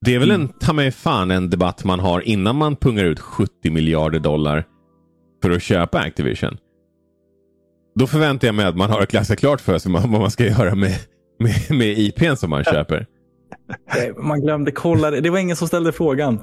Det är väl ta mig fan en debatt man har innan man pungar ut $70 miljarder för att köpa Activision. Då förväntar jag mig att man har klassat klart för sig vad man ska göra med IPn som man köper. Man glömde kolla det. Det var ingen som ställde frågan.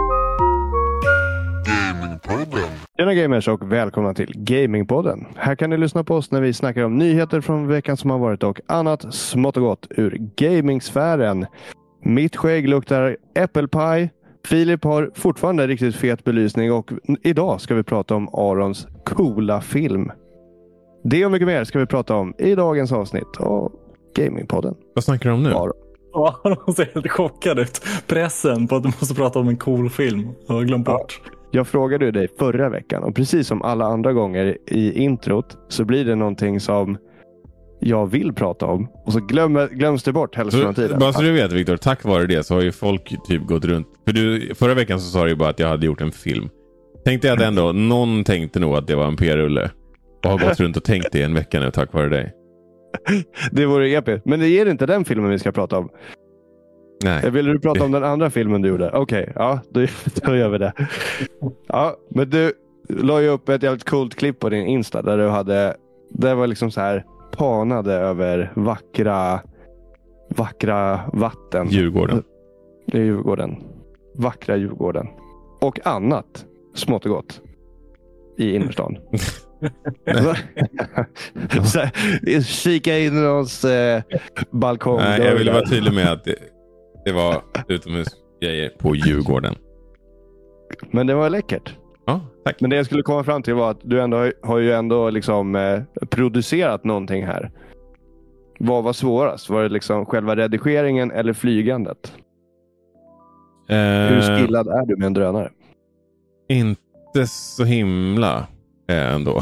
Tjena gamers och välkomna till Gamingpodden. Här kan ni lyssna på oss när vi snackar om nyheter från veckan som har varit och annat smått och gott ur gamingsfären. Mitt skägg luktar äppelpaj. Filip har fortfarande riktigt fet belysning och idag ska vi prata om Arons coola film. Det och mycket mer ska vi prata om i dagens avsnitt av Gamingpodden. Vad snackar du om nu? Aron ser helt chockad ut. Pressen på att du måste prata om en cool film. Jag har glömt bort. Jag frågade ju dig förra veckan och precis som alla andra gånger i introt så blir det någonting som jag vill prata om och så glöms det bort hälften av tiden. Bara så du vet, Viktor, tack vare det så har ju folk typ gått runt. För förra veckan så sa du ju bara att jag hade gjort en film. Tänkte jag att ändå, någon tänkte nog att det var en p-rulle och har gått runt och tänkt det en vecka nu tack vare dig. Det vore episkt. Men det ger inte den filmen vi ska prata om. Nej. Vill du prata om den andra filmen du gjorde? Okej, ja, då gör vi det. Ja, men du la ju upp ett jävligt coolt klipp på din Insta där du hade, det var liksom så här panade över vackra vatten. Djurgården. Det är Djurgården. Vackra Djurgården. Och annat smått och gott i innerstan. Så här, kika in någons balkong. Nej, jag ville vara tydlig med att det var utomhusgrejer på Djurgården. Men det var läckert. Ja, tack. Men det jag skulle komma fram till var att du ändå har ju ändå liksom producerat någonting här. Vad var svårast? Var det liksom själva redigeringen eller flygandet? Hur skillad är du med en drönare? Inte så himla ändå.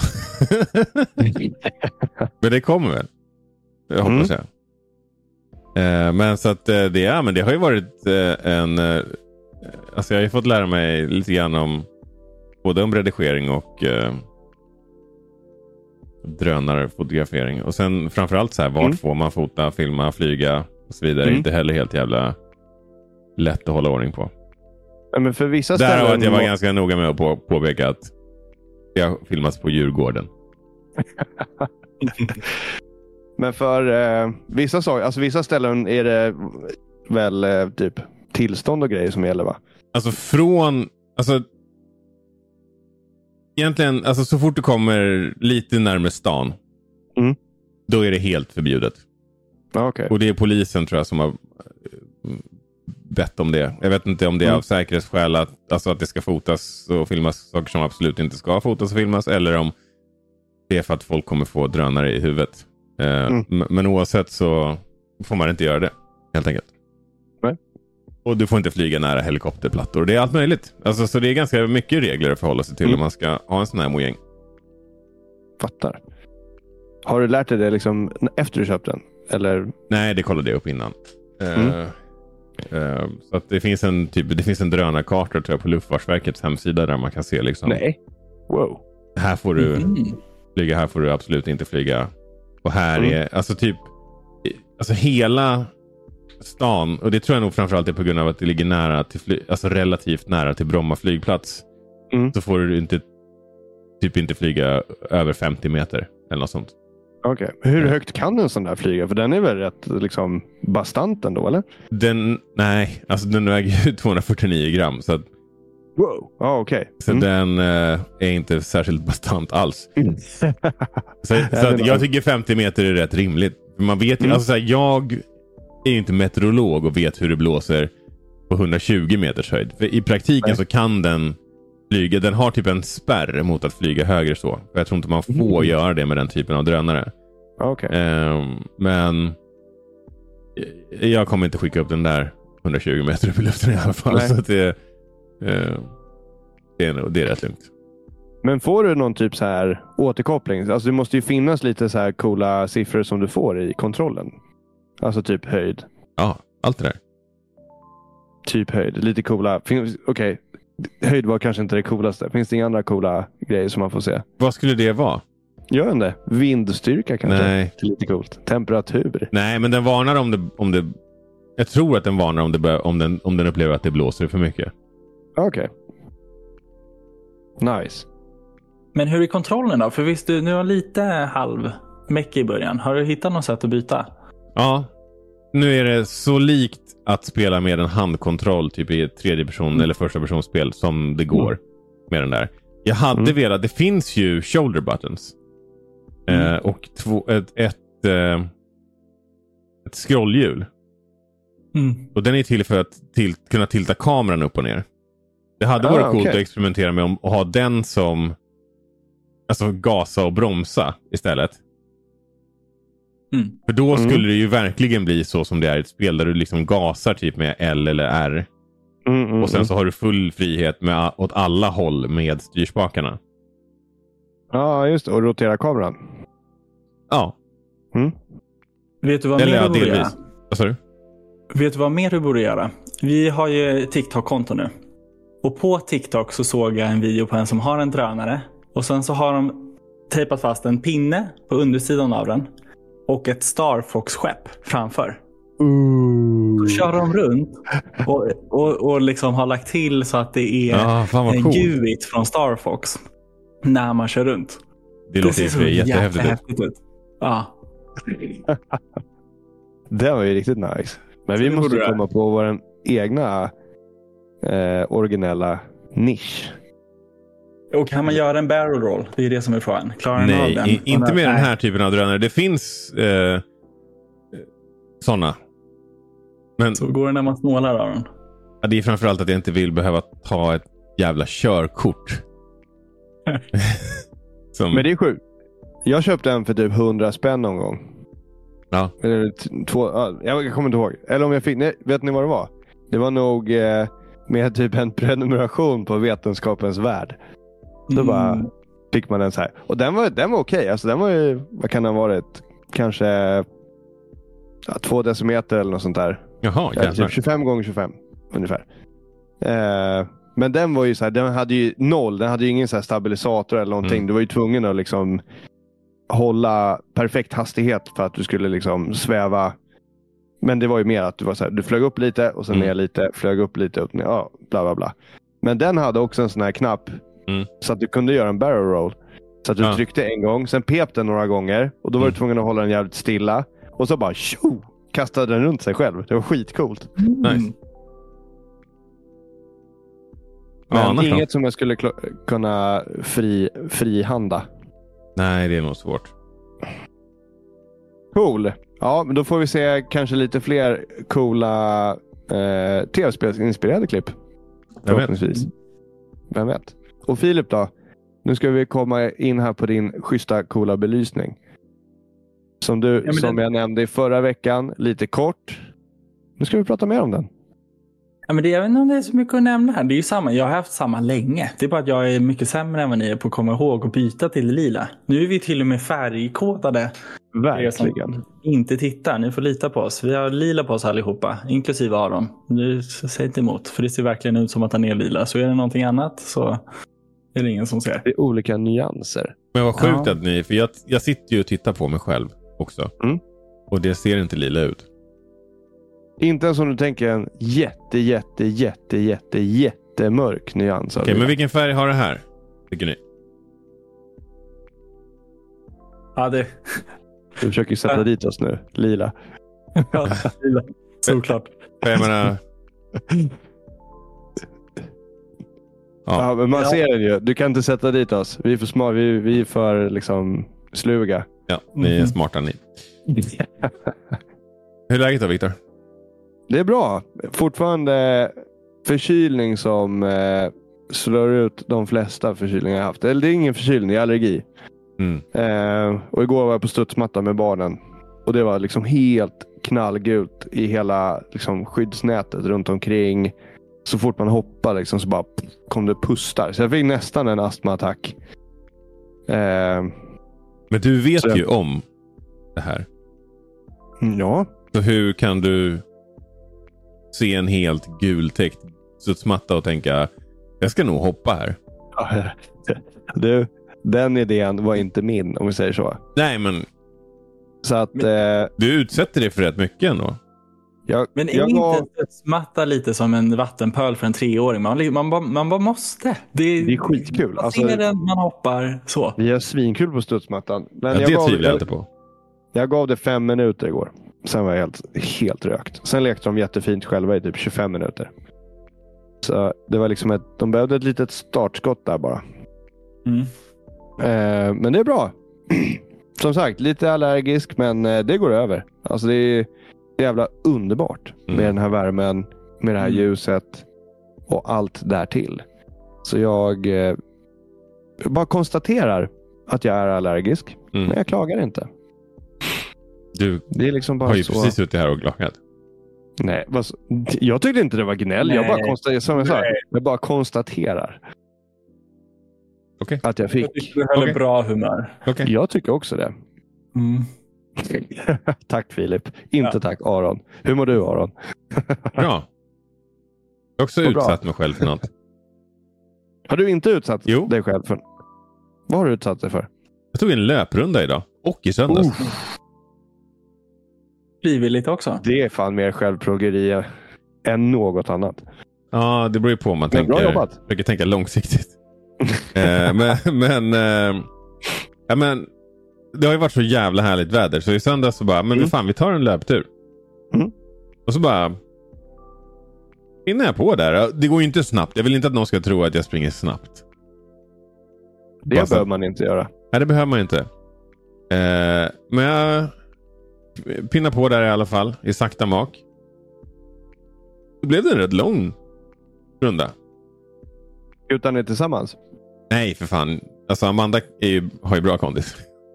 Men det kommer väl. Jag hoppas jag. Men så att det har ju varit alltså jag har ju fått lära mig lite grann om både om redigering och drönarfotografering. Och sen framförallt så här, vart får man fota, filma, flyga och så vidare. Inte heller helt jävla lätt att hålla ordning på. Men för vissa ställen... Där att jag var ganska noga med att påpeka att jag filmas på Djurgården. Men för vissa saker, alltså vissa ställen är det väl typ tillstånd och grejer som gäller, va? Alltså egentligen, alltså så fort du kommer lite närmare stan då är det helt förbjudet. Okay. Och det är polisen tror jag som har bett om det. Jag vet inte om det är av säkerhetsskäl att det ska fotas och filmas saker som absolut inte ska fotas och filmas, eller om det är för att folk kommer få drönare i huvudet. Men oavsett så får man inte göra det, helt enkelt. Nej. Och du får inte flyga nära helikopterplattor. Det är allt möjligt. Alltså, så det är ganska mycket regler att förhålla sig till om man ska ha en sån här mojäng. Fattar. Har du lärt dig det liksom efter du köpte den? Eller? Nej, det kollade jag upp innan. Så att det finns en drönarkarta tror jag på Luftfartsverkets hemsida där man kan se liksom. Nej. Wow. Här får du flyga, här får du absolut inte flyga. Och här är alltså hela stan, och det tror jag nog framförallt är på grund av att det ligger nära till alltså relativt nära till Bromma flygplats. Så får du inte flyga över 50 meter eller något sånt. Okej. Hur högt kan en sån där flyga? För den är väl rätt liksom bastant ändå, eller? Nej, alltså den väger 249 gram så att, wow, okej. Så den är inte särskilt bastant alls. Så att jag tycker 50 meter är rätt rimligt. Man vet ju, alltså så här, jag är ju inte meteorolog och vet hur det blåser på 120 meters höjd. För i praktiken så kan den flyga, den har typ en spärr mot att flyga högre så. För jag tror inte man får göra det med den typen av drönare. Okay. Men jag kommer inte skicka upp den där 120 meter upp i luften i alla fall. Så att det är rätt lugnt. Men får du någon typ så här återkoppling? Alltså det måste ju finnas lite så här coola siffror som du får i kontrollen. Alltså typ höjd. Ja, allt det där. Typ höjd, lite coola. Okej. Höjd var kanske inte det coolaste. Finns det inga andra coola grejer som man får se? Vad skulle det vara? Gör den det? Vindstyrka kanske? Nej. Det är lite coolt. Temperatur? Nej, men den varnar om det Jag tror att den varnar om den upplever att det blåser för mycket. Okej. Nice. Men hur är kontrollen då? För visst, nu har lite halv meck i början. Har du hittat något sätt att byta? Ja. Nu är det så likt att spela med en handkontroll typ i ett tredje person eller första personspel som det går med den där. Jag hade velat, det finns ju shoulder buttons. Och ett scrollhjul. Och den är till för att kunna tilta kameran upp och ner. Det hade varit coolt att experimentera med att ha den som alltså gasa och bromsa istället. För då skulle det ju verkligen bli så som det är i ett spel där du liksom gasar typ med L eller R. Och sen så har du full frihet åt alla håll med styrspakarna. Ja, just det. Och rotera kameran. Ja. Vet du vad mer du borde göra? Vad sa du? Vet du vad mer du borde göra? Vi har ju TikTok-konto nu. Och på TikTok så såg jag en video på en som har en drönare. Och sen så har de tejpat fast en pinne på undersidan av den. Och ett Star Fox-skepp framför. Så kör de runt och liksom har lagt till så att det är GUIT från Star Fox när man kör runt. Det låter ju jättehäftigt ut. Ja. Det var ju riktigt nice. Men vi måste komma på vår egna originella nisch. Och kan man göra en barrel roll? Det är det som är frågan. Klarar den av den? Inte med den här typen av drönare. Det finns sådana. Men så går det när man snålar av den. Ja, det är framförallt att jag inte vill behöva ta ett jävla körkort. Men det är sjukt. Jag köpte en för typ 100 spänn någon gång. Ja. Eller jag kommer inte ihåg. Eller om jag fick, vet ni vad det var? Det var nog med typ en prenumeration på Vetenskapens Värld. Så bara fick man den så här. Och den var okej. Alltså den var ju, vad kan den ha varit? Kanske 2 decimeter eller något sånt där. Jaha, typ 25 gånger 25 ungefär. Men den var ju så här, den hade ju 0. Den hade ju ingen så här stabilisator eller någonting. Du var ju tvungen att liksom hålla perfekt hastighet för att du skulle liksom sväva. Men det var ju mer att du var så här, du flög upp lite och sen ner lite, flög upp lite upp ner, ja, bla bla bla. Men den hade också en sån här knapp så att du kunde göra en barrel roll. Så att du tryckte en gång, sen pep den några gånger och då var du tvungen att hålla den jävligt stilla och så bara kastade den runt sig själv. Det var skitcoolt. Nice. Men inget som jag skulle kunna frihanda. Nej, det är nog svårt. Cool. Ja, men då får vi se kanske lite fler coola tv-spelsinspirerade klipp. Förhoppningsvis. Vem vet. Och Filip då? Nu ska vi komma in här på din schyssta coola belysning. Som jag nämnde i förra veckan, lite kort. Nu ska vi prata mer om den. Ja, men jag vet inte om det är så mycket att nämna här. Det är ju samma. Jag har haft samma länge. Det är bara att jag är mycket sämre än vad ni är på att komma ihåg och byta till lila. Nu är vi till och med färgkodade. Verkligen. Inte tittar. Ni får lita på oss. Vi har lila på oss allihopa. Inklusive Aron. Nu säg inte emot. För det ser verkligen ut som att han är lila. Så är det någonting annat så är det ingen som ser. Det är olika nyanser. Men vad sjukt att ni... För jag sitter ju och tittar på mig själv också. Och det ser inte lila ut. Inte som du tänker en jättemörk nyans. Okej, men vilken färg har det här? Tycker ni? Ja, det... Du försöker sätta dit oss nu. Lila. Ja, lila. Såklart. Jag menar... Ja, men man ser den ju. Du kan inte sätta dit oss. Vi är för små. Vi är för liksom sluga. Ja, ni är smarta ni. Hur är läget då, Viktor? Det är bra. Fortfarande förkylning som slår ut de flesta förkylningar jag haft. Eller det är ingen förkylning, det är allergi. Och igår var jag på studsmatta med barnen. Och det var liksom helt knallgult i hela liksom, skyddsnätet runt omkring. Så fort man hoppar liksom, så bara kom det pustar. Så jag fick nästan en astmaattack. Men du vet ju om det här. Ja. Så hur kan du se en helt gultäckt studsmatta och tänka jag ska nog hoppa här? Den idén var inte min, om vi säger så. Nej, men så att du utsätter dig för rätt mycket ändå. Men är inte studsmatta lite som en vattenpöl för en 3-åring? Man bara måste. Det är skitkul. Man ser den, man hoppar så. Vi har svinkul på studsmattan. Men det tvivlar jag inte på. Jag gav det 5 minuter igår. Sen var jag helt rökt. Sen lekte de jättefint själva i typ 25 minuter. Så det var liksom de behövde ett litet startskott där bara. Men det är bra. Som sagt, lite allergisk, men det går över. Alltså det är jävla underbart med den här värmen, med det här ljuset och allt därtill. Så jag bara konstaterar att jag är allergisk, men jag klagar inte. Du det är liksom bara har ju så... precis ute här och klagat. Nej, jag tyckte inte det var gnäll. Jag bara konstaterar, som jag sa, jag bara konstaterar. Att jag fick. Du höll bra humör. Jag tycker också det. Tack Filip. Inte tack Aron. Hur mår du Aron? Bra. Jag har också utsatt mig själv för något. Har du inte utsatt dig själv för? Vad har du utsatt dig för? Jag tog en löprunda idag. Och i söndags. Frivilligt också. Det är fan mer självplågeri än något annat. Ja, det beror ju på om man försöker tänka långsiktigt. Men det har ju varit så jävla härligt väder. Så i söndags så bara, men fan vi tar en löptur. Och så bara innan jag på där. Det går ju inte snabbt. Jag vill inte att någon ska tro att jag springer snabbt. Det behöver man inte göra. Nej, det behöver man inte. Men jag pinnar på där i alla fall. I sakta mak. Då blev det en rätt lång runda. Utan ni tillsammans? Nej, för fan. Alltså Amanda har ju bra kondis.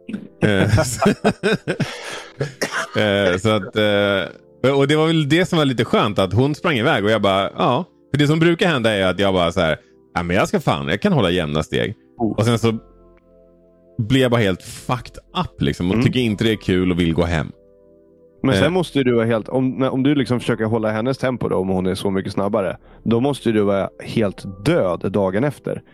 Så att, och det var väl det som var lite skönt, att hon sprang iväg och jag bara, ja. För det som brukar hända är att jag bara så här, ja men jag kan hålla jämna steg. Och sen så blir jag bara helt fucked up liksom, och tycker inte det är kul och vill gå hem. Men sen måste du vara helt, om du liksom försöker hålla hennes tempo då, om hon är så mycket snabbare, då måste du vara helt död dagen efter.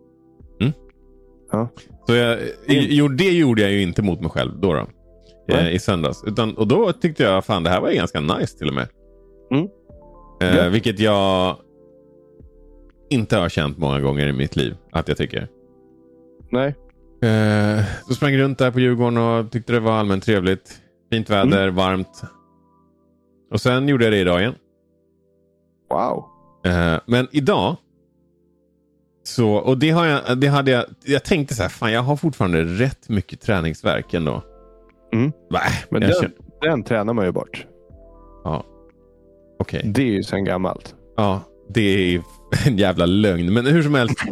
Ja. Så det gjorde jag ju inte mot mig själv då. I söndags. Och då tyckte jag, fan det här var ganska nice till och med. Vilket jag inte har känt många gånger i mitt liv att jag tycker. Nej. Så sprang runt där på Djurgården och tyckte det var allmänt trevligt. Fint väder, varmt. Och sen gjorde jag det idag igen. Wow. Men idag så, och jag tänkte så här, fan jag har fortfarande rätt mycket träningsvärk ändå. Men den tränar man ju bort. Ja. Okej. Det är ju sen gammalt. Ja, det är en jävla lögn. Men hur som helst.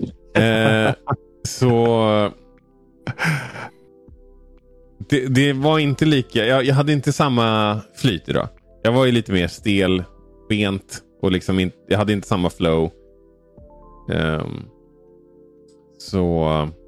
Så det var inte lika. Jag hade inte samma flyt idag. Jag var ju lite mer stel, bent och liksom jag hade inte samma flow. Så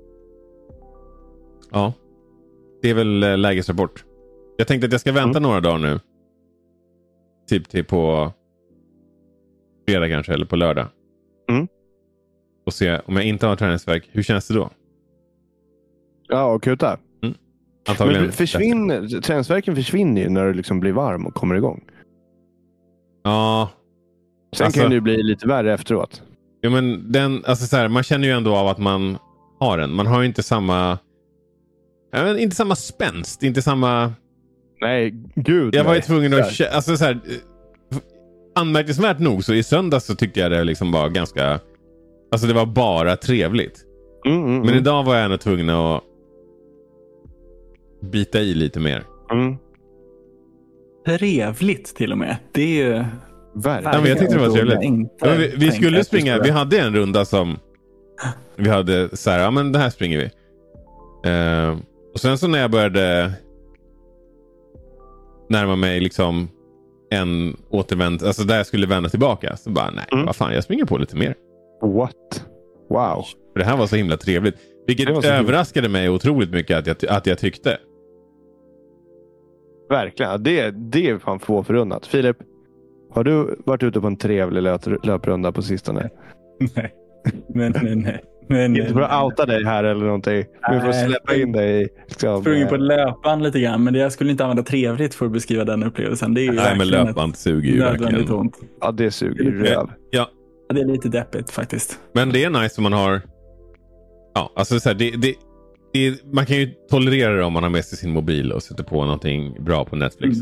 ja, det är väl lägesrapport. Jag tänkte att jag ska vänta några dagar nu. Typ till på fredag kanske, eller på lördag. Och se om jag inte har träningsvärk. Hur känns det då? Ja, och kuta. Antagligen. Men träningsvärken försvinner ju när du liksom blir varm och kommer igång. Ja. Sen kan det ju bli lite värre efteråt. Ja, men så här, man känner ju ändå av att man har den. Man har ju inte samma spänst, inte samma. Nej, gud. Jag var ju tvungen att alltså så här, anmärkningsvärt nog så i söndags så tyckte jag det liksom var ganska, alltså det var bara trevligt. Men idag var jag ändå tvungen att bita i lite mer. Trevligt till och med. Det är ju verkligen. Jag tyckte det var trevligt. Vi skulle springa. Vi hade en runda som vi hade så här, ja men det här springer vi. Och sen så när jag började närma mig liksom en återvänd, alltså där jag skulle vända tillbaka, så bara nej, vad fan, jag springer på lite mer. What? Wow. För det här var så himla trevligt. Vilket överraskade mig otroligt mycket att jag tyckte. Verkligen. Det är fan få förunnat. Filip, har du varit ute på en trevlig löprunda på sistone? Nej. Inte för att outa dig här eller någonting. Men för att släppa in dig. Liksom, sprungit på löpband lite grann. Men jag skulle inte använda trevligt för att beskriva den upplevelsen. Det är ju nej, men löpband suger ju verkligen. Ont. Ja, det suger ju röv. Ja. Det är lite deppigt faktiskt. Men det är nice om man har... Ja, alltså så här, man kan ju tolerera det om man har med sig sin mobil och sätter på någonting bra på Netflix.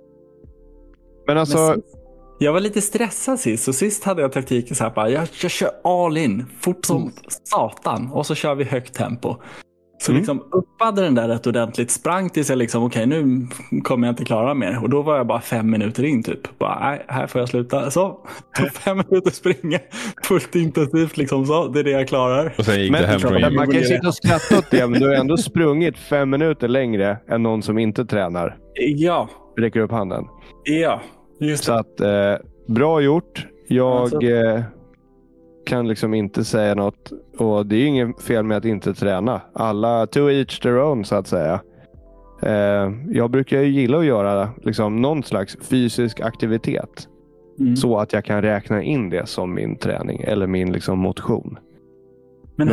Men alltså... Jag var lite stressad sist. Och sist hade jag taktiken så här bara, jag kör all in. Fort som satan. Och så kör vi högt tempo. Så liksom uppade den där rätt ordentligt. Sprang tills jag liksom, okej, nu kommer jag inte klara mer. Och då var jag bara 5 minuter in typ. Bara, nej, här får jag sluta. Så, tog 5 minuter springa. Fullt intensivt liksom så. Det är det jag klarar. Och sen gick det hem från man kan ju sitta och skratta åt det. Men du har ändå sprungit 5 minuter längre än någon som inte tränar. Ja. Räcker upp handen. Ja, just det. Så att, bra gjort. Jag kan liksom inte säga något. Och det är ingen fel med att inte träna. Alla to each their own så att säga. Jag brukar ju gilla att göra liksom någon slags fysisk aktivitet. Så att jag kan räkna in det som min träning. Eller min liksom motion. Men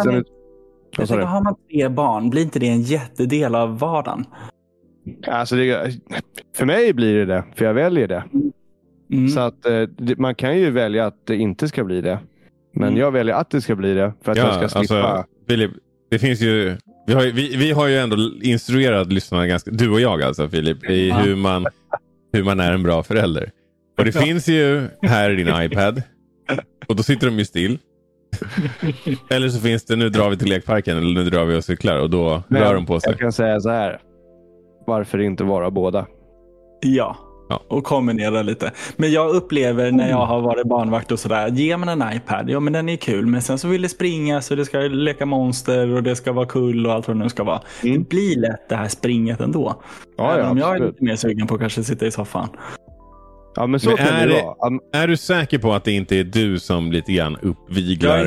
har man 3 barn, blir inte det en jättedel av vardagen? Alltså för mig blir det. För jag väljer det. Så att man kan ju välja att det inte ska bli det. Men jag väljer att det ska bli det. För att jag ska slippa. Alltså, Filip, det finns ju... Vi har ju ändå instruerat lyssnarna ganska... Du och jag alltså, Filip. I hur man är en bra förälder. Och det finns ju här i din iPad. Och då sitter de ju still. Eller så finns det, nu drar vi till lekparken. Eller nu drar vi och cyklar. Och då rör de på sig. Jag kan säga så här. Varför inte vara båda? Ja. Och kombinera lite. Men jag upplever när jag har varit barnvakt och sådär, ge man en iPad, ja men den är kul, men sen så vill det springa så det ska leka monster och det ska vara kul och allt vad det nu ska vara. Det blir lätt det här springet ändå. Även om jag är lite mer sugen på att kanske sitta i soffan. Ja, men så men kan det vara. Är du säker på att det inte är du som lite grann uppviglar?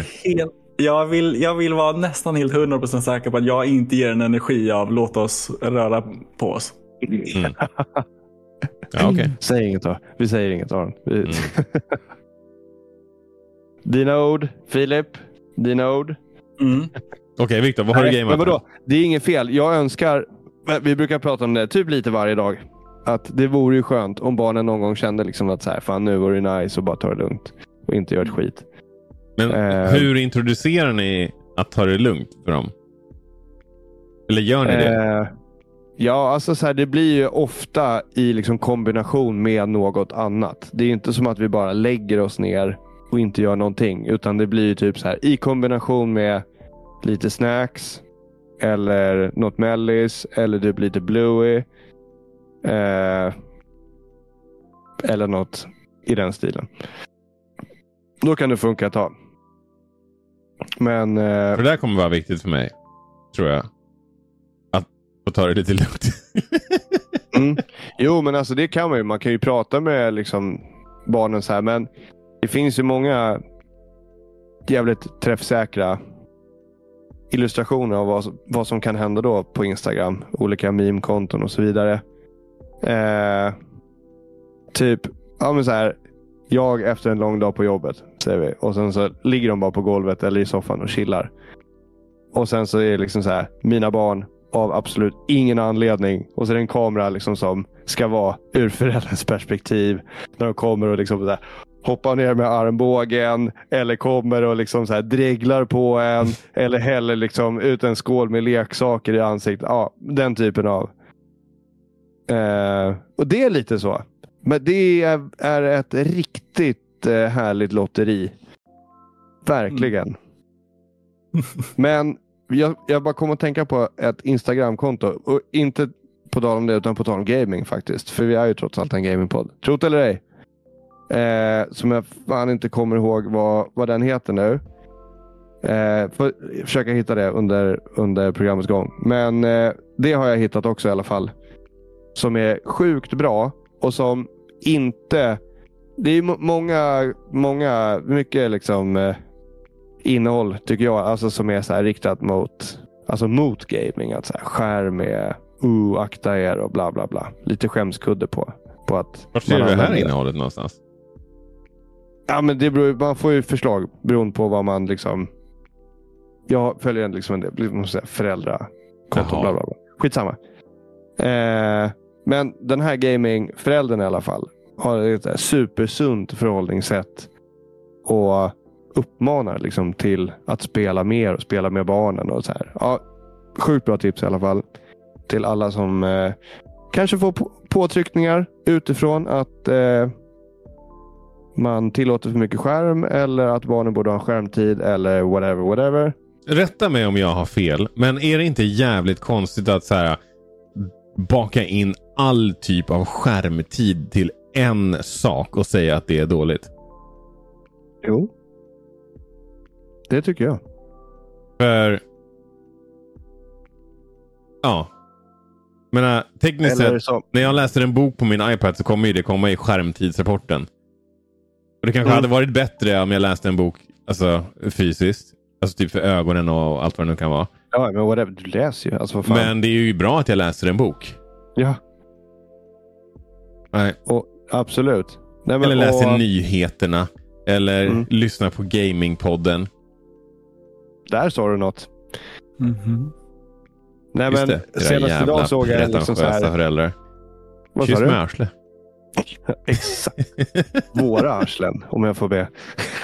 Jag vill vara nästan helt 100% säker på att jag inte ger en energi av låt oss röra på oss. Ja, okay. Säg inget då. Vi säger inget Aron. Dina ord, Filip. Dina ord. Okej, Viktor, vad har du gameat? Men vadå? Det är inget fel. Jag önskar, vi brukar prata om det typ lite varje dag. Att det vore ju skönt om barnen någon gång kände liksom att så här, fan nu vore det nice och bara ta det lugnt. Och inte göra ett skit. Men hur introducerar ni att ta det lugnt för dem? Eller gör ni det? Ja, alltså så här, det blir ju ofta i liksom kombination med något annat. Det är ju inte som att vi bara lägger oss ner och inte gör någonting. Utan det blir ju typ så här i kombination med lite snacks. Eller något mellis. Eller typ lite bluey. Eller något i den stilen. Då kan det funka ett tag. Men... För det där kommer vara viktigt för mig. Tror jag. Och ta det lite lugnt. Jo, men alltså det kan man ju. Man kan ju prata med liksom barnen så här. Men det finns ju många jävligt träffsäkra illustrationer av vad som kan hända då på Instagram. Olika meme-konton och så vidare. Typ, ja men så här. Jag efter en lång dag på jobbet, säger vi. Och sen så ligger de bara på golvet eller i soffan och chillar. Och sen så är det liksom så här. Mina barn av absolut ingen anledning. Och så är det en kamera liksom som ska vara ur föräldrarnas perspektiv. När de kommer och liksom så här, hoppar ner med armbågen. Eller kommer och liksom så här dreglar på en. Eller häller liksom ut en skål med leksaker i ansiktet. Ja, den typen av. Och det är lite så. Men det är ett riktigt härligt lotteri. Verkligen. Men jag bara kommer att tänka på ett Instagram-konto. Och inte på tal om det utan på tal om gaming faktiskt. För vi är ju trots allt en gamingpodd. Trot eller ej. Som jag fan inte kommer ihåg vad den heter nu. Får försöka hitta det under programmets gång. Men det har jag hittat också i alla fall. Som är sjukt bra. Och som inte... Det är mycket liksom innehåll tycker jag. Alltså som är så här riktat mot gaming. Att så här, skärm är akta er och bla bla bla. Lite skämskudde på att... Vart ser du det här innehållet någonstans? Ja men det beror, man får ju förslag beroende på vad man liksom... jag följer liksom en föräldrakonto, bla bla bla. Skitsamma. Men den här gamingföräldern i alla fall har ett supersunt förhållningssätt och uppmanar liksom till att spela mer och spela med barnen och så här. Ja, sjukt bra tips i alla fall till alla som kanske får påtryckningar utifrån att man tillåter för mycket skärm eller att barnen borde ha skärmtid eller whatever. Rätta mig om jag har fel, men är det inte jävligt konstigt att så här baka in all typ av skärmtid till en sak och säga att det är dåligt? Jo. Det tycker jag. För ja. Men tekniskt sett, när jag läser en bok på min iPad så kommer det komma i skärmtidsrapporten. Och det kanske hade varit bättre om jag läste en bok alltså fysiskt. Alltså typ för ögonen och allt vad det nu kan vara. Ja, men whatever, du läser ju. Alltså, fan. Men det är ju bra att jag läser en bok. Ja. Nej. Och, absolut. Nej, men, eller läser nyheterna. Eller lyssnar på gamingpodden. Där står det något. Mm-hmm. Nej, men senast idag såg jag liksom så här föräldrar. Kyss med arsle. Exakt. Våra arslen, om jag får be.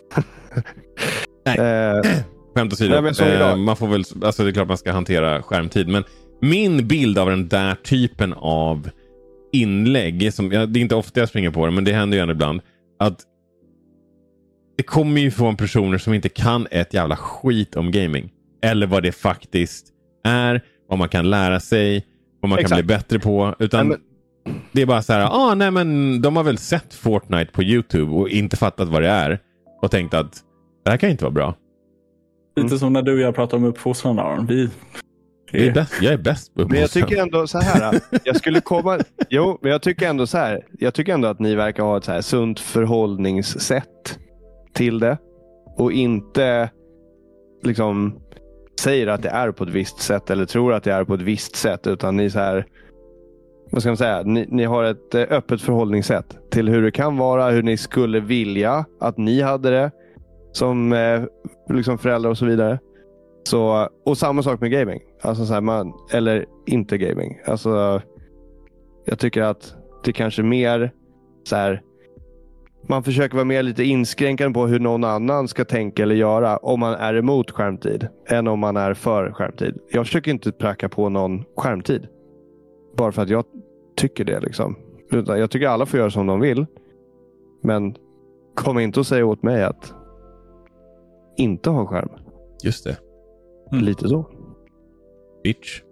Skämt åsido. Man får väl, alltså det är klart man ska hantera skärmtid, men min bild av den där typen av inlägg som, det är inte ofta jag springer på det, men det händer ju ändå ibland, att det kommer ju från personer som inte kan ett jävla skit om gaming eller vad det faktiskt är, vad man kan lära sig, vad man kan bli bättre på, utan det är bara så här, nej men de har väl sett Fortnite på YouTube och inte fattat vad det är och tänkt att det här kan inte vara bra. Lite som när du och jag pratar om uppfostran, Aron. Jag är bäst på uppfostran. Men jag tycker ändå så här, men jag tycker ändå så här, jag tycker ändå att ni verkar ha ett så här sunt förhållningssätt till det och inte liksom säger att det är på ett visst sätt eller tror att det är på ett visst sätt, utan ni så här, vad ska man säga, ni har ett öppet förhållningssätt till hur det kan vara, hur ni skulle vilja att ni hade det som liksom föräldrar och så vidare. Så, och samma sak med gaming. Alltså så här, eller inte gaming. Alltså, jag tycker att det kanske mer så här, man försöker vara mer lite inskränkande på hur någon annan ska tänka eller göra om man är emot skärmtid än om man är för skärmtid. Jag försöker inte pracka på någon skärmtid bara för att jag tycker det liksom. Utan jag tycker alla får göra som de vill. Men kom inte och säga åt mig att inte ha skärm. Just det. Lite så. Bitch.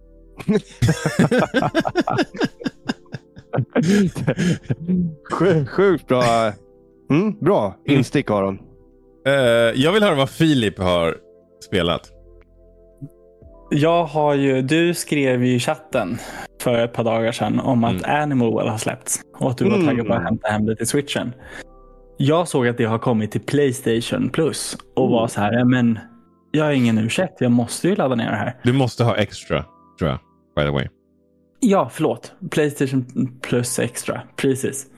Sjukt bra. Bra instick, Aron. Jag vill höra vad Filip har spelat. Du skrev ju i chatten för ett par dagar sedan om att Animal har släppts och att du var taggad på att hämta hem det till Switchen. Jag såg att det har kommit till PlayStation Plus och var så här, men jag har ingen ursäkt, jag måste ju ladda ner det här. Du måste ha extra, tror jag, by the way. Ja, förlåt. PlayStation Plus extra, precis.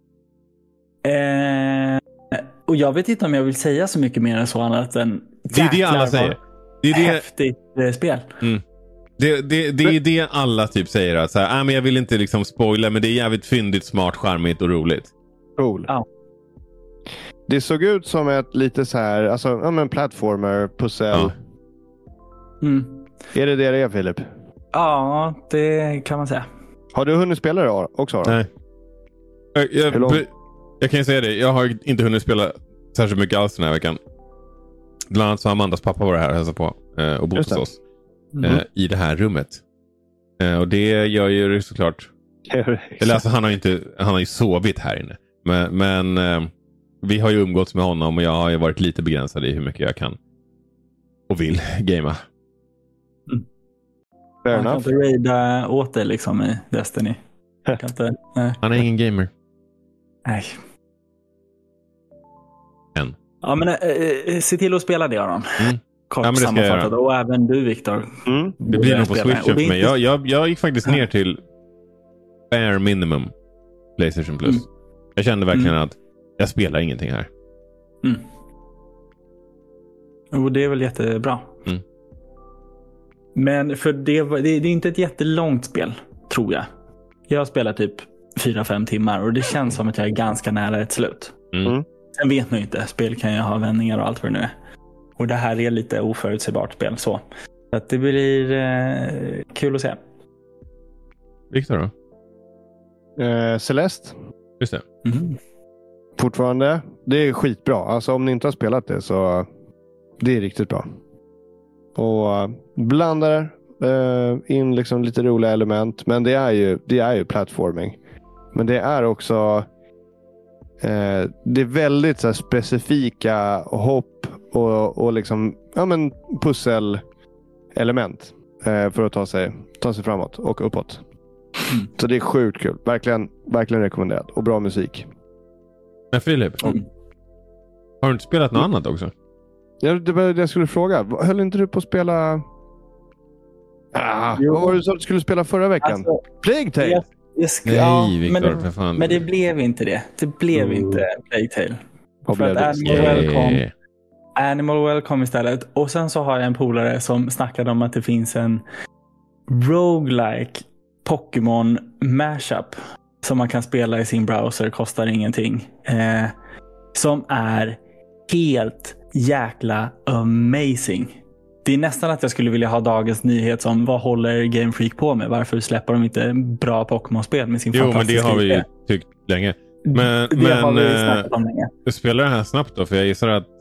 Och jag vet inte om jag vill säga så mycket mer än så annat än det är det alla säger. Det är det häftigt spel. Det är det alla typ säger att så här, men jag vill inte liksom spoila, men det är jävligt fyndigt, smart, charmigt och roligt. Cool. Ja. Det såg ut som ett lite så här, alltså en plattformer, pussel. Ja. Är det är, Filip? Ja, det kan man säga. Har du hunnit spela det också? Nej. Jag kan ju säga det, jag har inte hunnit spela särskilt mycket alls den här veckan. Bland annat så har Amandas pappa varit här och hälsat på och bott hos oss i det här rummet. Och det gör ju det såklart. Eller alltså han har ju sovit här inne. Men vi har ju umgåtts med honom och jag har ju varit lite begränsad i hur mycket jag kan och vill gamea. Han kan inte raida åt dig liksom i Destiny. Han är ingen gamer. Nej. Än. Ja, men se till att spela det, Aron. Kort sammanfattat. Och även du, Viktor. Det blir nog på Switchen för mig. Jag gick faktiskt ner till bare minimum PlayStation Plus. Jag kände verkligen att jag spelar ingenting här. Och det är väl jättebra. Men för det är inte ett jättelångt spel, tror jag. Jag har spelat typ 4-5 timmar och det känns som att jag är ganska nära ett slut. Sen vet man ju inte. Spel kan ju ha vändningar och allt vad det nu är. Och det här är lite oförutsägbart spel. Så att det blir kul att se. Victor då? Celeste. Just det. Fortfarande. Det är skitbra. Alltså om ni inte har spelat det så det är riktigt bra. Och blandar in liksom lite roliga element. Men det är ju platforming. Men det är också det är väldigt så här, specifika hopp och liksom pusselelement för att ta sig framåt och uppåt. Så det är sjukt kul. Verkligen rekommenderat. Och bra musik. Men Filip, har du inte spelat något annat också? Ja, det var det jag skulle fråga. Höll inte du på att spela... vad var det som du skulle spela förra veckan? Alltså, Plague Tale? Nej, Victor, men det blev inte det. Det blev inte Plague Tale. För att Animal Welcome istället. Och sen så har jag en polare som snackade om att det finns en roguelike Pokémon mashup som man kan spela i sin browser, kostar ingenting. Som är helt jäkla amazing. Det är nästan att jag skulle vilja ha dagens nyhet som vad håller Game Freak på med? Varför släpper de inte bra Pokémon-spel med sin fantastiska idé? Jo, men det har vi tyckt länge. Men har vi snackat om länge. Spelar det här snabbt då? För jag gissar att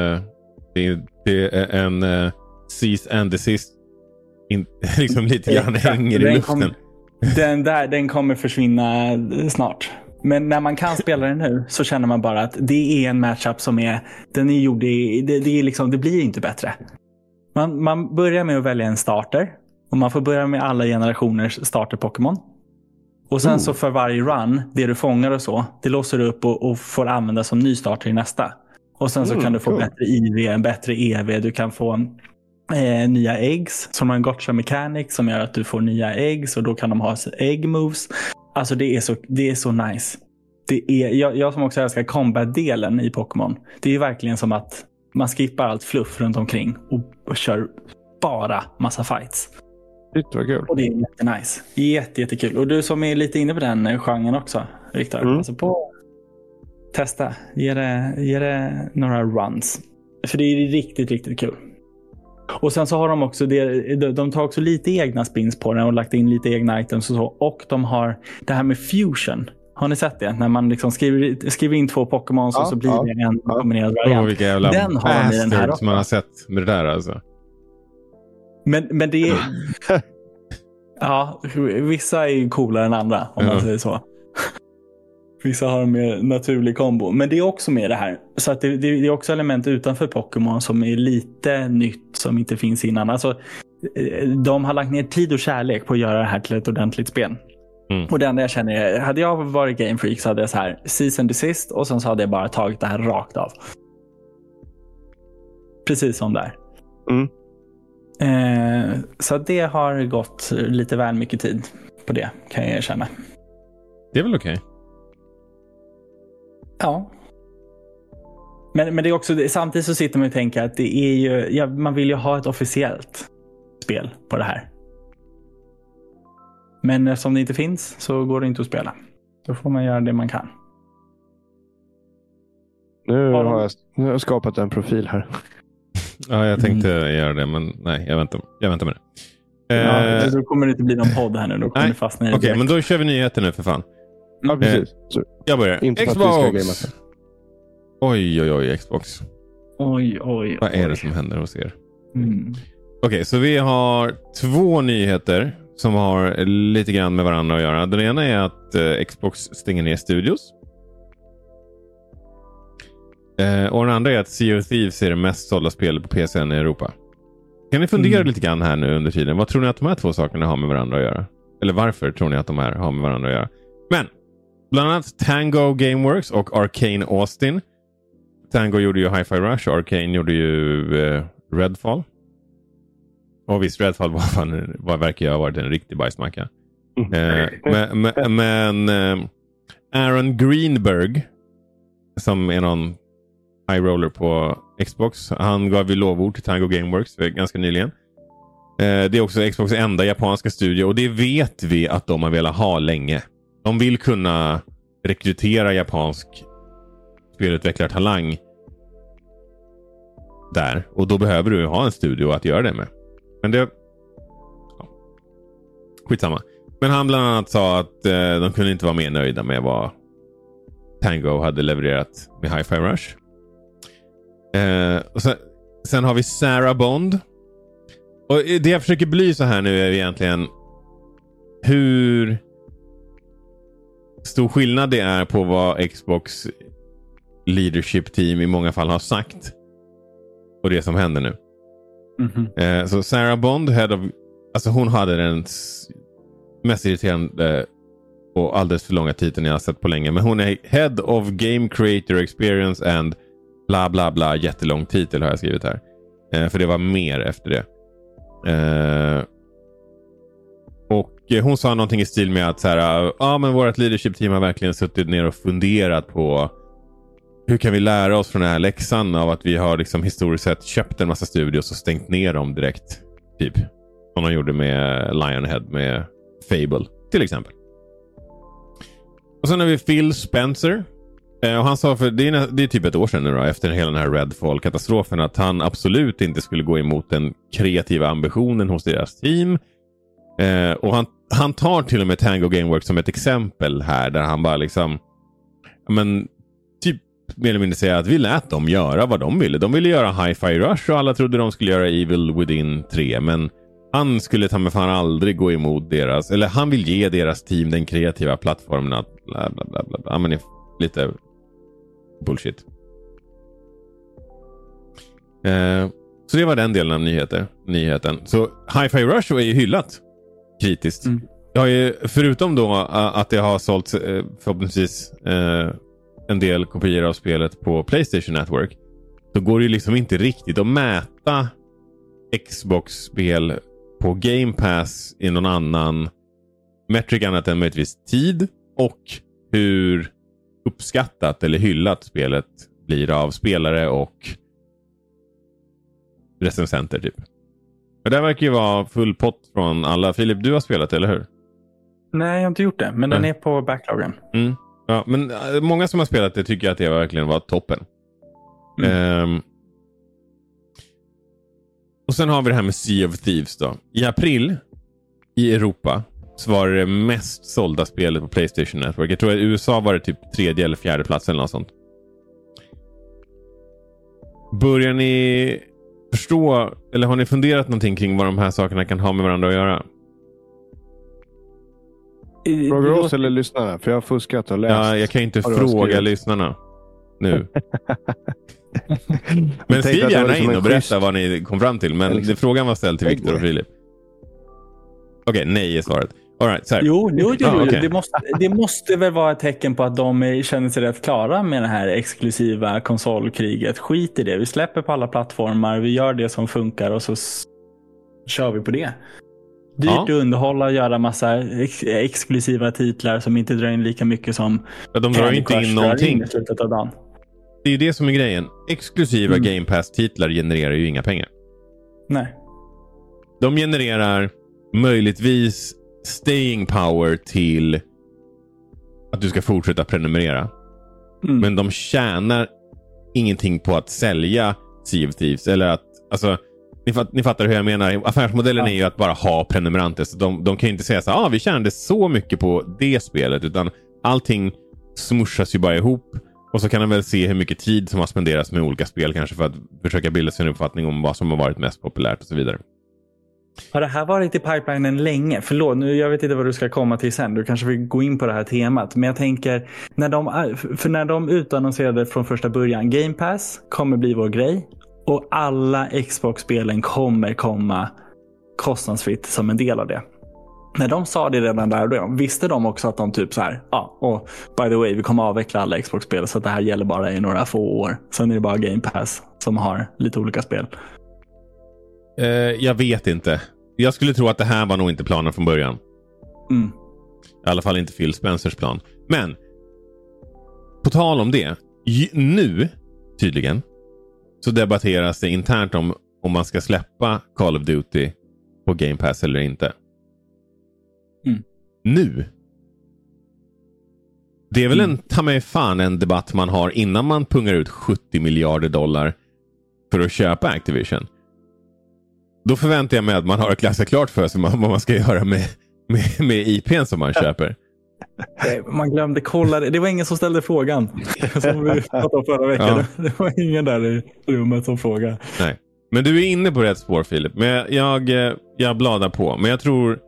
det är en cease and desist liksom lite grann hänger i luften. Den kommer försvinna snart. Men när man kan spela den nu så känner man bara att det är en matchup som den är gjord det blir inte bättre. Man börjar med att välja en starter och man får börja med alla generationers starter-Pokémon. Och sen så för varje run, det du fångar och så, det låser du upp och får använda som ny starter i nästa. Och sen så kan du få bättre IV, en bättre EV, du kan få nya eggs som har en gotcha mechanic som gör att du får nya eggs och då kan de ha egg moves. Alltså det är så nice. Jag som också älskar combat-delen i Pokémon. Det är verkligen som att man skippar allt fluff runt omkring och kör bara massa fights. Det var kul. Och det är jättenice. Jättekul. Och du som är lite inne på den genren också, Victor. Alltså testa. Ge det några runs. För det är riktigt kul. Och sen så har de också de tar också lite egna spins på den och lagt in lite egna items och så. Och de har det här med fusion. Har ni sett det? När man liksom skriver in 2 Pokémon så blir det en kombinerad variant. Vilka jävla den har ni den här också. Som man har sett med det där alltså. Men det är... ja, vissa är ju coolare än andra om man säger så. Vissa har en mer naturlig kombo. Men det är också med det här. Så att det är också element utanför Pokémon som är lite nytt som inte finns innan. Alltså, de har lagt ner tid och kärlek på att göra det här till ett ordentligt spel. Och det enda jag känner är, hade jag varit Game Freak så hade jag så här cease and desist och sen så hade jag bara tagit det här rakt av. Precis som där. Så det har gått lite väl mycket tid på det, kan jag erkänna. Det är väl okej? Ja. Men det är också, samtidigt så sitter man och tänker att det är ju, man vill ju ha ett officiellt spel på det här. Men eftersom det inte finns så går det inte att spela. Då får man göra det man kan. Nu har jag skapat en profil här. Ja, jag tänkte göra det, men nej, jag väntar med det. Då kommer det inte bli någon podd här nu. Då kommer det fastna i det. Okej, men då kör vi nyheter nu för fan. Ja, precis. Jag börjar. Inte Xbox! Oj, Xbox. Oj. Vad är det som händer hos er? Okej, så vi har 2 nyheter som har lite grann med varandra att göra. Den ena är att Xbox stänger ner studios. Och den andra är att Sea of Thieves är det mest sålda spelet på PC i Europa. Kan ni fundera lite grann här nu under tiden? Vad tror ni att de här 2 sakerna har med varandra att göra? Eller varför tror ni att de här har med varandra att göra? Men, bland annat Tango Gameworks och Arcane Austin. Tango gjorde ju Hi-Fi Rush och Arcane gjorde ju Redfall. Och visst, Redfall verkar ju ha varit en riktig bajsmacka. Men Aaron Greenberg, som är någon high roller på Xbox, han gav ju lovord till Tango Gameworks ganska nyligen. Det är också Xbox enda japanska studio och det vet vi att de har velat ha länge. De vill kunna rekrytera japansk spelutvecklartalang där. Och då behöver du ha en studio att göra det med. Men det... Ja. Skitsamma. Men han bland annat sa att de kunde inte vara mer nöjda med vad Tango hade levererat med Hi-Fi Rush. Och sen har vi Sarah Bond. Och det jag försöker belysa här nu är egentligen hur stor skillnad det är på vad Xbox leadership team i många fall har sagt och det som händer nu. Så Sarah Bond, alltså hon hade den mest irriterande och alldeles för långa titeln jag har sett på länge. Men hon är Head of Game Creator Experience and bla bla bla, jättelång titel har jag skrivit här. För det var mer efter det. Och hon sa någonting i stil med att så här, men vårt leadership team har verkligen suttit ner och funderat på hur kan vi lära oss från den här läxan av att vi har liksom historiskt sett köpt en massa studios och stängt ner dem direkt. Typ som de gjorde med Lionhead med Fable till exempel. Och sen har vi Phil Spencer. Och han sa, för det är typ ett år sedan nu då, efter hela den här Redfall-katastrofen, att han absolut inte skulle gå emot den kreativa ambitionen hos deras team. Och han tar till och med Tango Gameworks som ett exempel här, där han bara liksom, men typ mer eller mindre säga att vi lät dem göra vad de ville. De ville göra Hi-Fi Rush och alla trodde de skulle göra Evil Within 3, men han skulle ta med fan aldrig gå emot deras, eller han vill ge deras team den kreativa plattformen att bla bla bla bla. Ja, men det är lite bullshit. Så det var den delen av nyheten. Så Hi-Fi Rush är ju hyllat kritiskt. Jag har ju, förutom då att det har sålt förhoppningsvis en del kopior av spelet på PlayStation Network, så går det ju liksom inte riktigt att mäta Xbox-spel på Game Pass i någon annan metric annat än möjligtvis tid och hur uppskattat eller hyllat spelet blir av spelare och recensenter typ. Men det verkar ju vara full pott från alla. Filip, du har spelat, eller hur? Nej, jag har inte gjort det, men den är på backloggen. Ja, men många som har spelat det tycker att det verkligen var toppen. Och sen har vi det här med Sea of Thieves då. I april i Europa så var det mest sålda spelet på PlayStation Network. Jag tror att i USA var det typ 3:e eller 4:e plats eller något sånt. Börjar ni förstå, eller har ni funderat någonting kring vad de här sakerna kan ha med varandra att göra? Frågar oss eller lyssnarna? För jag har fuskat och läst. Ja, jag kan inte fråga lyssnarna nu. Men skriv gärna in och berätta vad ni kom fram till. Men frågan var ställd till Victor och Filip. Okej, nej är svaret. All right, så jo. Okay. Det måste väl vara ett tecken på att de känner sig rätt klara med det här exklusiva konsolkriget. Skit i det. Vi släpper på alla plattformar. Vi gör det som funkar och så kör vi på det. Dyrt att underhålla, göra massa exklusiva titlar som inte drar in lika mycket som... Ja, de drar inte in någonting. I slutet av dagen. Det är ju det som är grejen. Exklusiva Game Pass-titlar genererar ju inga pengar. Nej. De genererar möjligtvis staying power till att du ska fortsätta prenumerera. Men de tjänar ingenting på att sälja Sea of Thieves. Eller att, alltså, ni fattar hur jag menar. Affärsmodellen är ju att bara ha prenumeranter. Så de kan ju inte säga så här, vi tjänade så mycket på det spelet. Utan allting smushas ju bara ihop. Och så kan man väl se hur mycket tid som har spenderats med olika spel kanske för att försöka bilda sin uppfattning om vad som har varit mest populärt och så vidare. Har det här varit i pipelinen länge? Förlåt, nu jag vet inte vad du ska komma till sen. Du kanske vill gå in på det här temat. Men jag tänker, när de utannonserade från första början, Game Pass kommer bli vår grej. Och alla Xbox-spelen kommer komma kostnadsfritt som en del av det. När de sa det redan där och då, visste de också att de typ så här, och by the way, vi kommer avveckla alla Xbox-spel så att det här gäller bara i några få år. Sen är det bara Game Pass som har lite olika spel. Jag vet inte. Jag skulle tro att det här var nog inte planen från början. I alla fall inte Phil Spencers plan. Men på tal om det, nu tydligen så debatteras det internt om man ska släppa Call of Duty på Game Pass eller inte. Mm. Nu. Det är väl ta mig fan en debatt man har innan man pungar ut $70 miljarder för att köpa Activision. Då förväntar jag mig att man har ett ganska klart för sig vad man ska göra med IPn som man köper. Man glömde kolla det. Det var ingen som ställde frågan. Som vi pratade om förra veckan. Ja. Det var ingen där i rummet som frågade. Nej. Men du är inne på rätt spår, Filip. Men jag bladar på. Men jag tror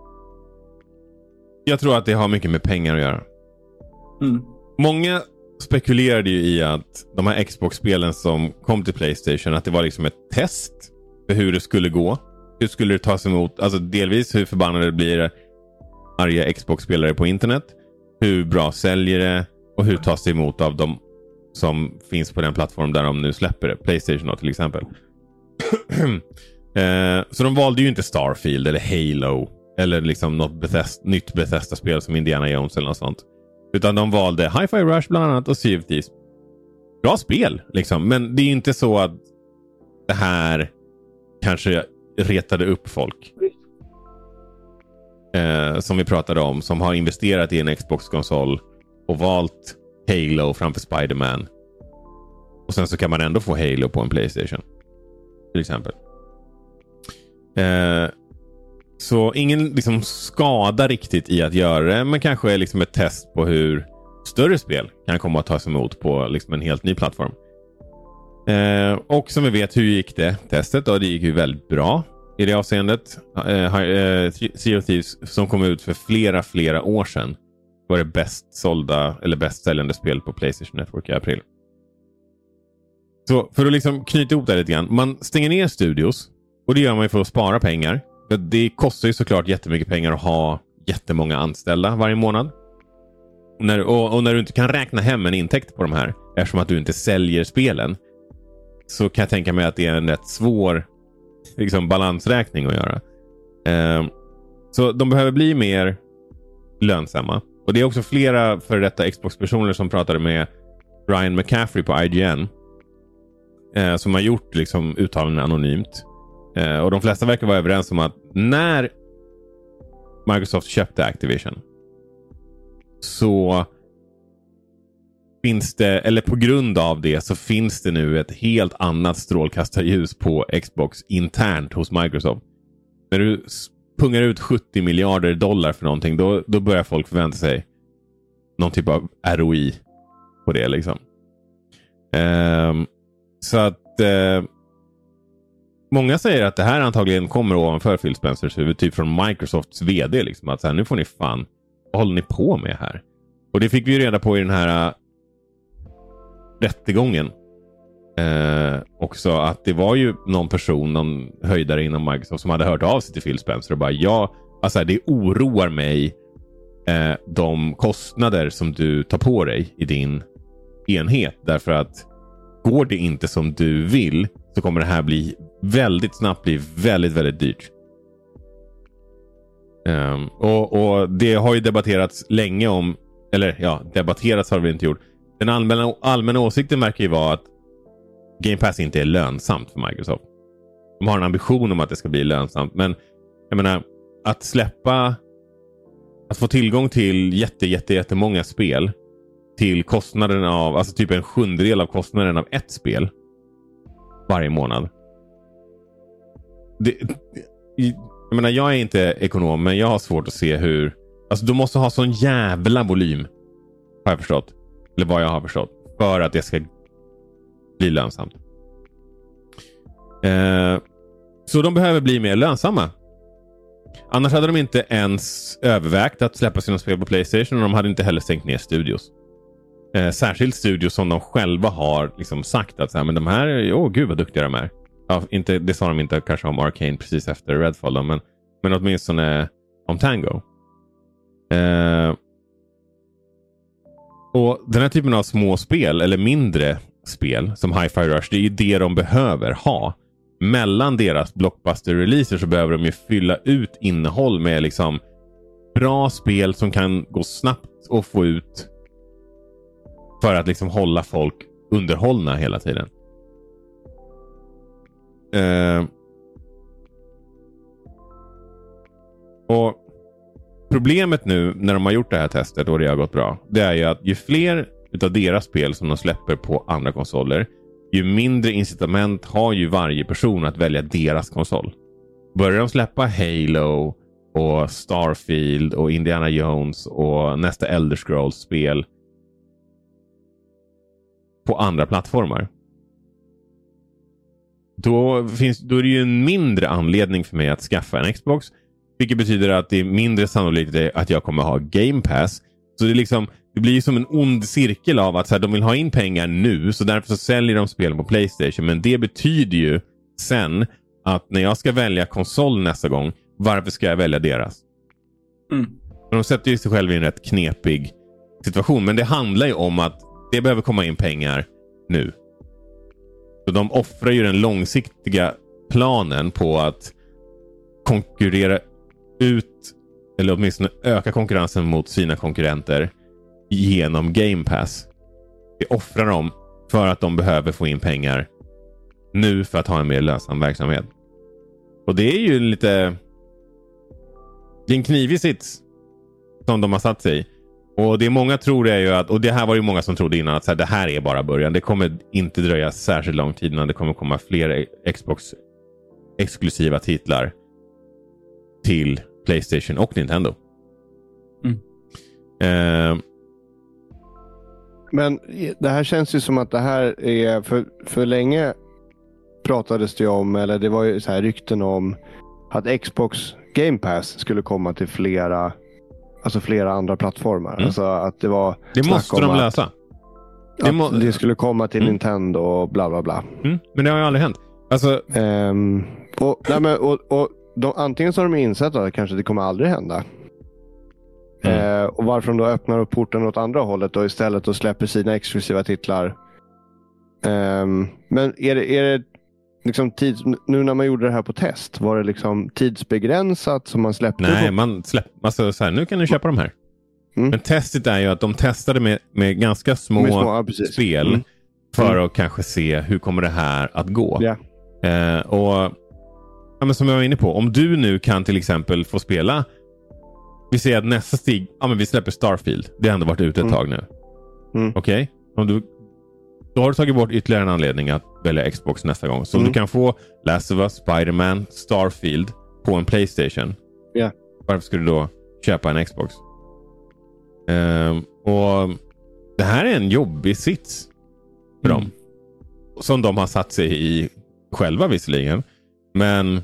att det har mycket med pengar att göra. Mm. Många spekulerade ju i att de här Xbox-spelen som kom till PlayStation, att det var liksom ett test för hur det skulle gå. Hur skulle det tas emot? Alltså delvis hur förbannade det blir arga Xbox-spelare på internet. Hur bra säljer det? Och hur tas det emot av de som finns på den plattform där de nu släpper det. PlayStation då, till exempel. Så de valde ju inte Starfield eller Halo. Eller liksom något nytt Bethesda-spel som Indiana Jones eller något sånt. Utan de valde Hi-Fi Rush bland annat och Sea of Thieves. Bra spel liksom. Men det är inte så att det här kanske retade upp folk. Som vi pratade om. Som har investerat i en Xbox-konsol och valt Halo framför Spider-Man. Och sen så kan man ändå få Halo på en PlayStation. Till exempel. Så ingen liksom skada riktigt i att göra det. Men kanske är liksom ett test på hur större spel kan komma att tas emot på liksom en helt ny plattform. Och som vi vet, hur gick det testet? Och det gick ju väldigt bra i det avseendet. Sea of Thieves som kom ut för flera år sedan var det bäst sålda eller bäst säljande spel på PlayStation Network i april. Så för att liksom knyta ihop det lite grann. Man stänger ner studios och det gör man ju för att spara pengar. Det kostar ju såklart jättemycket pengar att ha jättemånga anställda varje månad. Och när du inte kan räkna hem en intäkt på de här, eftersom att du inte säljer spelen, så kan jag tänka mig att det är en rätt svår liksom, balansräkning att göra. Så de behöver bli mer lönsamma. Och det är också flera för detta Xbox-personer som pratade med Ryan McCaffrey på IGN. Som har gjort liksom, uttalanden anonymt. Och de flesta verkar vara överens om att när Microsoft köpte Activision så finns det, eller på grund av det så finns det nu ett helt annat strålkastarljus på Xbox internt hos Microsoft. När du pungar ut $70 miljarder för någonting, då börjar folk förvänta sig någon typ av ROI på det liksom. Så att många säger att det här antagligen kommer ovanför Phil Spencers huvud, typ från Microsofts vd liksom, att så här, nu får ni fan, vad håller ni på med här? Och det fick vi ju reda på i den här rättegången också, att det var ju någon höjdare inom Microsoft som hade hört av sig till Phil Spencer och bara, alltså det oroar mig de kostnader som du tar på dig i din enhet, därför att går det inte som du vill så kommer det här väldigt snabbt bli väldigt, väldigt dyrt. Och det har ju debatterats länge om, eller ja, debatterats har vi inte gjort. Den allmänna åsikten verkar ju vara att Game Pass inte är lönsamt för Microsoft. De har en ambition om att det ska bli lönsamt, men jag menar, att få tillgång till jättemånga spel till kostnaden av, alltså typ 1/7 av kostnaden av ett spel varje månad. Jag menar, jag är inte ekonom, men jag har svårt att se hur, alltså du måste ha sån jävla volym, har jag förstått, eller vad jag har förstått, för att det ska bli lönsamt. Så de behöver bli mer lönsamma. Annars hade de inte ens övervägt att släppa sina spel på PlayStation, och de hade inte heller stängt ner studios. Särskilt studios som de själva har liksom sagt att så här, men de här, gud vad duktiga de är. Ja, det sa de inte kanske om Arcane precis efter Redfall då, men åtminstone om Tango. Och den här typen av små spel eller mindre spel som Hi-Fi Rush, det är ju det de behöver ha. Mellan deras blockbuster-releaser så behöver de ju fylla ut innehåll med liksom bra spel som kan gå snabbt och få ut, för att liksom hålla folk underhållna hela tiden. problemet nu när de har gjort det här testet och det har gått bra, det är ju att ju fler utav deras spel som de släpper på andra konsoler, ju mindre incitament har ju varje person att välja deras konsol. Börjar de släppa Halo och Starfield och Indiana Jones och nästa Elder Scrolls-spel på andra plattformar, då är det ju en mindre anledning för mig att skaffa en Xbox, vilket betyder att det är mindre sannolikt att jag kommer ha Game Pass. Så det blir ju som en ond cirkel av att så här, de vill ha in pengar nu, så därför så säljer de spelen på PlayStation. Men det betyder ju sen att när jag ska välja konsol nästa gång, varför ska jag välja deras? De sätter ju sig själva i en rätt knepig situation, men det handlar ju om att det behöver komma in pengar nu. Så de offrar ju den långsiktiga planen på att konkurrera ut, eller åtminstone öka konkurrensen mot sina konkurrenter genom Game Pass. Det offrar de för att de behöver få in pengar nu för att ha en mer lönsam verksamhet. Och det är ju det är en knivig sits som de har satt sig i. Och det många tror är ju att, och det här var ju många som trodde innan, att så här, det här är bara början. Det kommer inte dröja särskilt lång tid innan det kommer komma fler Xbox exklusiva titlar till PlayStation och Nintendo. Men det här känns ju som att det här är för länge pratades det om, eller det var ju så här rykten om att Xbox Game Pass skulle komma till flera andra plattformar. Alltså att det var det måste de lösa. Det skulle komma till Nintendo och bla bla bla. Men det har ju aldrig hänt. Alltså antingen så har de insett att kanske det kommer aldrig hända. Och varför de då öppnar upp porten åt andra hållet och istället och släpper sina exklusiva titlar. Men är det liksom nu när man gjorde det här på test, var det liksom tidsbegränsat som man släppte? Nej, man släppte alltså så här, nu kan ni köpa de här. Men testet är ju att de testade med ganska små spel för att kanske se hur kommer det här att gå. Och men som jag var inne på, om du nu kan till exempel få spela, vi säger att nästa steg, men vi släpper Starfield, det har ändå varit ute ett tag nu. Okej? Då har du tagit bort ytterligare en anledning att välja Xbox nästa gång. Så du kan få Last of Us, Spider-Man, Starfield på en PlayStation. Varför skulle du då köpa en Xbox? Och det här är en jobbig sits för dem. Som de har satt sig i själva visserligen. Men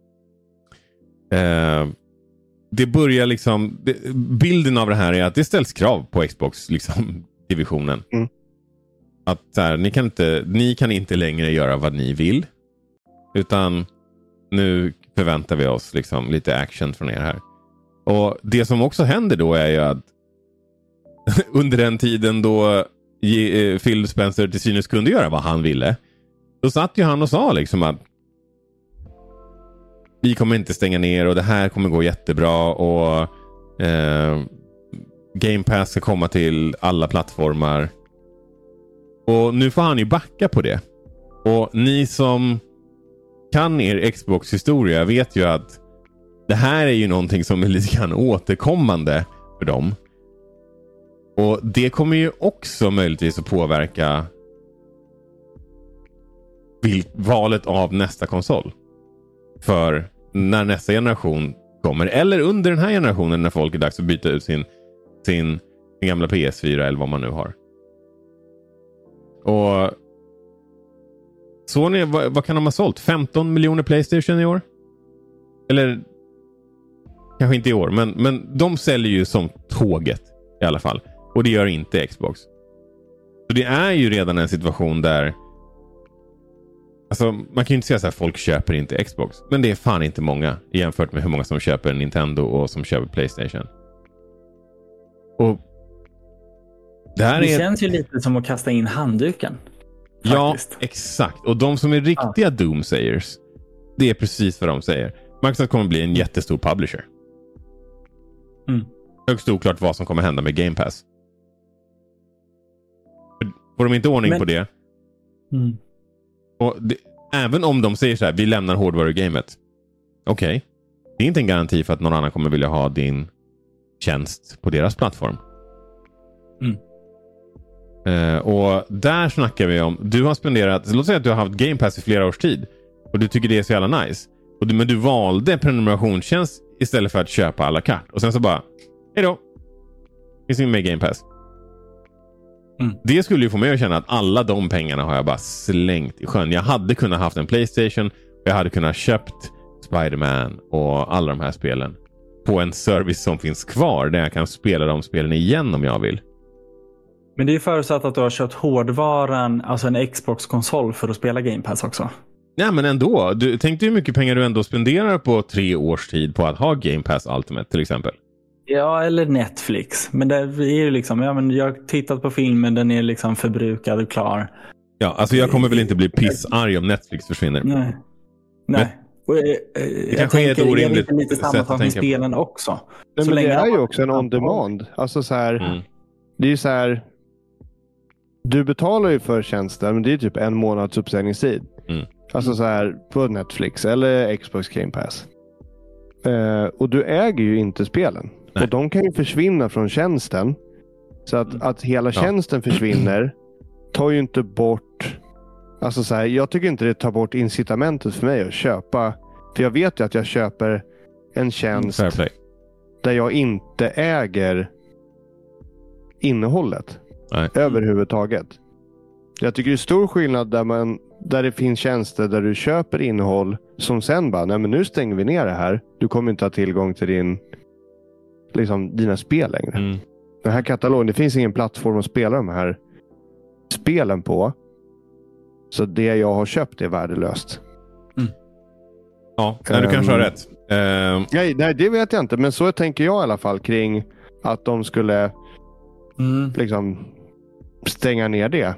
det börjar liksom, bilden av det här är att det ställs krav på Xbox liksom, divisionen. Att så här, ni kan inte längre göra vad ni vill, utan nu förväntar vi oss liksom lite action från er här. Och det som också händer då är ju att under den tiden då Phil Spencer till synes kunde göra vad han ville, då satt ju han och sa liksom att vi kommer inte stänga ner och det här kommer gå jättebra och Game Pass ska komma till alla plattformar. Och nu får han ju backa på det. Och ni som kan er Xbox-historia vet ju att det här är ju någonting som är lite grann återkommande för dem. Och det kommer ju också möjligtvis att påverka valet av nästa konsol. För när nästa generation kommer, eller under den här generationen när folk är dags att byta ut sin gamla PS4 eller vad man nu har. Och Sony, vad kan de ha sålt? 15 miljoner PlayStation i år? Eller kanske inte i år, men de säljer ju som tåget i alla fall. Och det gör inte Xbox. Så det är ju redan en situation där, alltså man kan ju inte säga så här, folk köper inte Xbox. Men det är fan inte många jämfört med hur många som köper Nintendo och som köper PlayStation. Och det känns ju lite som att kasta in handduken. Faktiskt. Ja, exakt. Och de som är riktiga doomsayers, det är precis vad de säger. Microsoft kommer bli en jättestor publisher. Högst oklart vad som kommer hända med Game Pass. Får de inte ordning på det? Och även om de säger så här, vi lämnar hårdvarugamet. Okej. Det är inte en garanti för att någon annan kommer vilja ha din tjänst på deras plattform. Och där snackar vi om, du har spenderat, låt säga att du har haft Game Pass i flera års tid och du tycker det är så jävla nice. Men du valde prenumerationstjänst istället för att köpa alla kart. Och sen så bara, hejdå. Finns inget med Game Pass. Det skulle ju få mig att känna att alla de pengarna har jag bara slängt i sjön. Jag hade kunnat haft en PlayStation och jag hade kunnat köpt Spider-Man och alla de här spelen på en service som finns kvar där jag kan spela de spelen igen om jag vill. Men det är ju förutsatt att du har köpt hårdvaran, alltså en Xbox-konsol för att spela Game Pass också. Nej, men ändå. Tänk dig hur mycket pengar du ändå spenderar på 3 års tid på att ha Game Pass Ultimate till exempel. Ja, eller Netflix. Men det är ju liksom, ja, men jag har tittat på filmen, den är liksom förbrukad och klar. Ja, alltså jag kommer väl inte bli pissarg om Netflix försvinner. Nej. Det kanske är ett orimligt lite samma sak med spelen också. Men det är ju också en on-demand. Alltså så här, det är ju så här, du betalar ju för tjänsten, men det är typ 1 månads uppsägningstid. Alltså så här på Netflix eller Xbox Game Pass. Och du äger ju inte spelen. Nej. Och de kan ju försvinna från tjänsten. Så att hela tjänsten försvinner tar ju inte bort... Alltså så här, jag tycker inte det tar bort incitamentet för mig att köpa. För jag vet ju att jag köper en tjänst där jag inte äger innehållet. Nej. Överhuvudtaget. Jag tycker det är stor skillnad där det finns tjänster där du köper innehåll som sen bara, nej men nu stänger vi ner det här. Du kommer inte ha tillgång till dina spel längre. Den här katalogen, det finns ingen plattform att spela de här spelen på. Så det jag har köpt är värdelöst. Ja, du kanske har rätt. Nej, det vet jag inte. Men så tänker jag i alla fall kring att de skulle stänga ner det.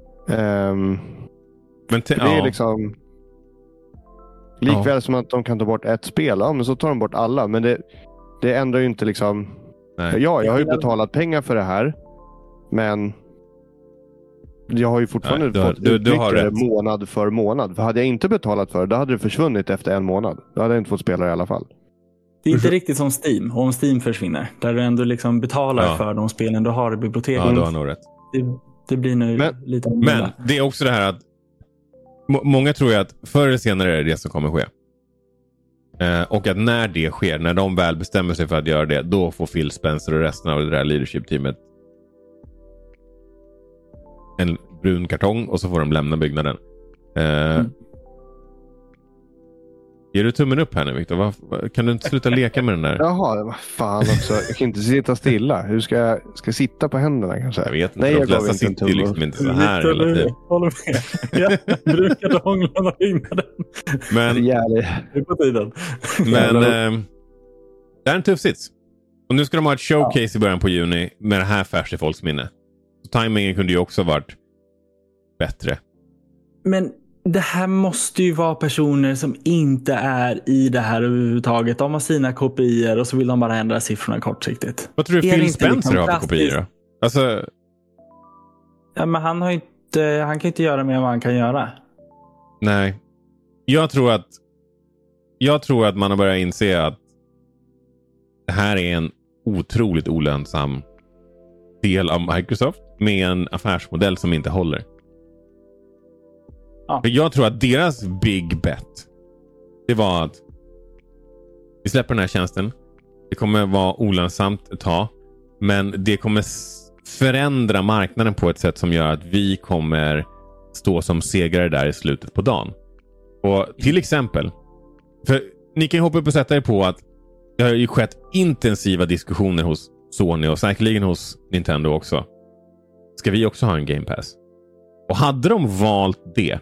Men det är liksom likväl som att de kan ta bort ett spel, men så tar de bort alla, men det ändrar ju inte liksom. Nej. Jag har ju betalat pengar för det här, men jag har ju fortfarande fått utnyttja det månad för månad. För hade jag inte betalat för det, då hade det försvunnit efter 1 månad. Då hade jag inte fått spela i alla fall. Det är inte riktigt som Steam. Om Steam försvinner, där du ändå liksom betalar för de spelen du har i biblioteket. Ja, du har nog rätt. Det blir nu lite annorlunda. Men det är också det här att många tror ju att förr eller senare är det som kommer ske. Och att när det sker, när de väl bestämmer sig för att göra det, då får Phil Spencer och resten av det där leadership-teamet en brun kartong och så får de lämna byggnaden. Ger du tummen upp här nu, Victor? Kan du inte sluta leka med den där? Jaha, vad fan också. Jag kan inte sitta stilla. Hur ska jag sitta på händerna kanske? Jag vet inte. Nej, de flesta sitter ju liksom inte så här hela tiden. Håller med. Jag brukade hångla och byggnaden. Men det är på tiden. Men det är en tuff sits. Och nu ska de ha ett showcase i början på juni med det här färs i folks minne. Så timingen kunde ju också varit bättre. Men det här måste ju vara personer som inte är i det här överhuvudtaget. De har sina kopior och så vill de bara ändra siffrorna kortsiktigt. Vad tror du Phil Spencer har för kopior då? Alltså... Ja, men han kan inte göra mer än vad han kan göra. Nej. Jag tror att man har börjat inse att det här är en otroligt olönsam del av Microsoft med en affärsmodell som inte håller. Ja. För jag tror att deras big bet, det var att vi släpper den här tjänsten. Det kommer vara olönsamt ett tag, men det kommer förändra marknaden på ett sätt som gör att vi kommer stå som segrare där i slutet på dagen. Och till exempel, för ni kan ju hoppa upp och sätta er på att det har ju skett intensiva diskussioner hos Sony och säkerligen hos Nintendo också. Ska vi också ha en Game Pass? Och hade de valt det,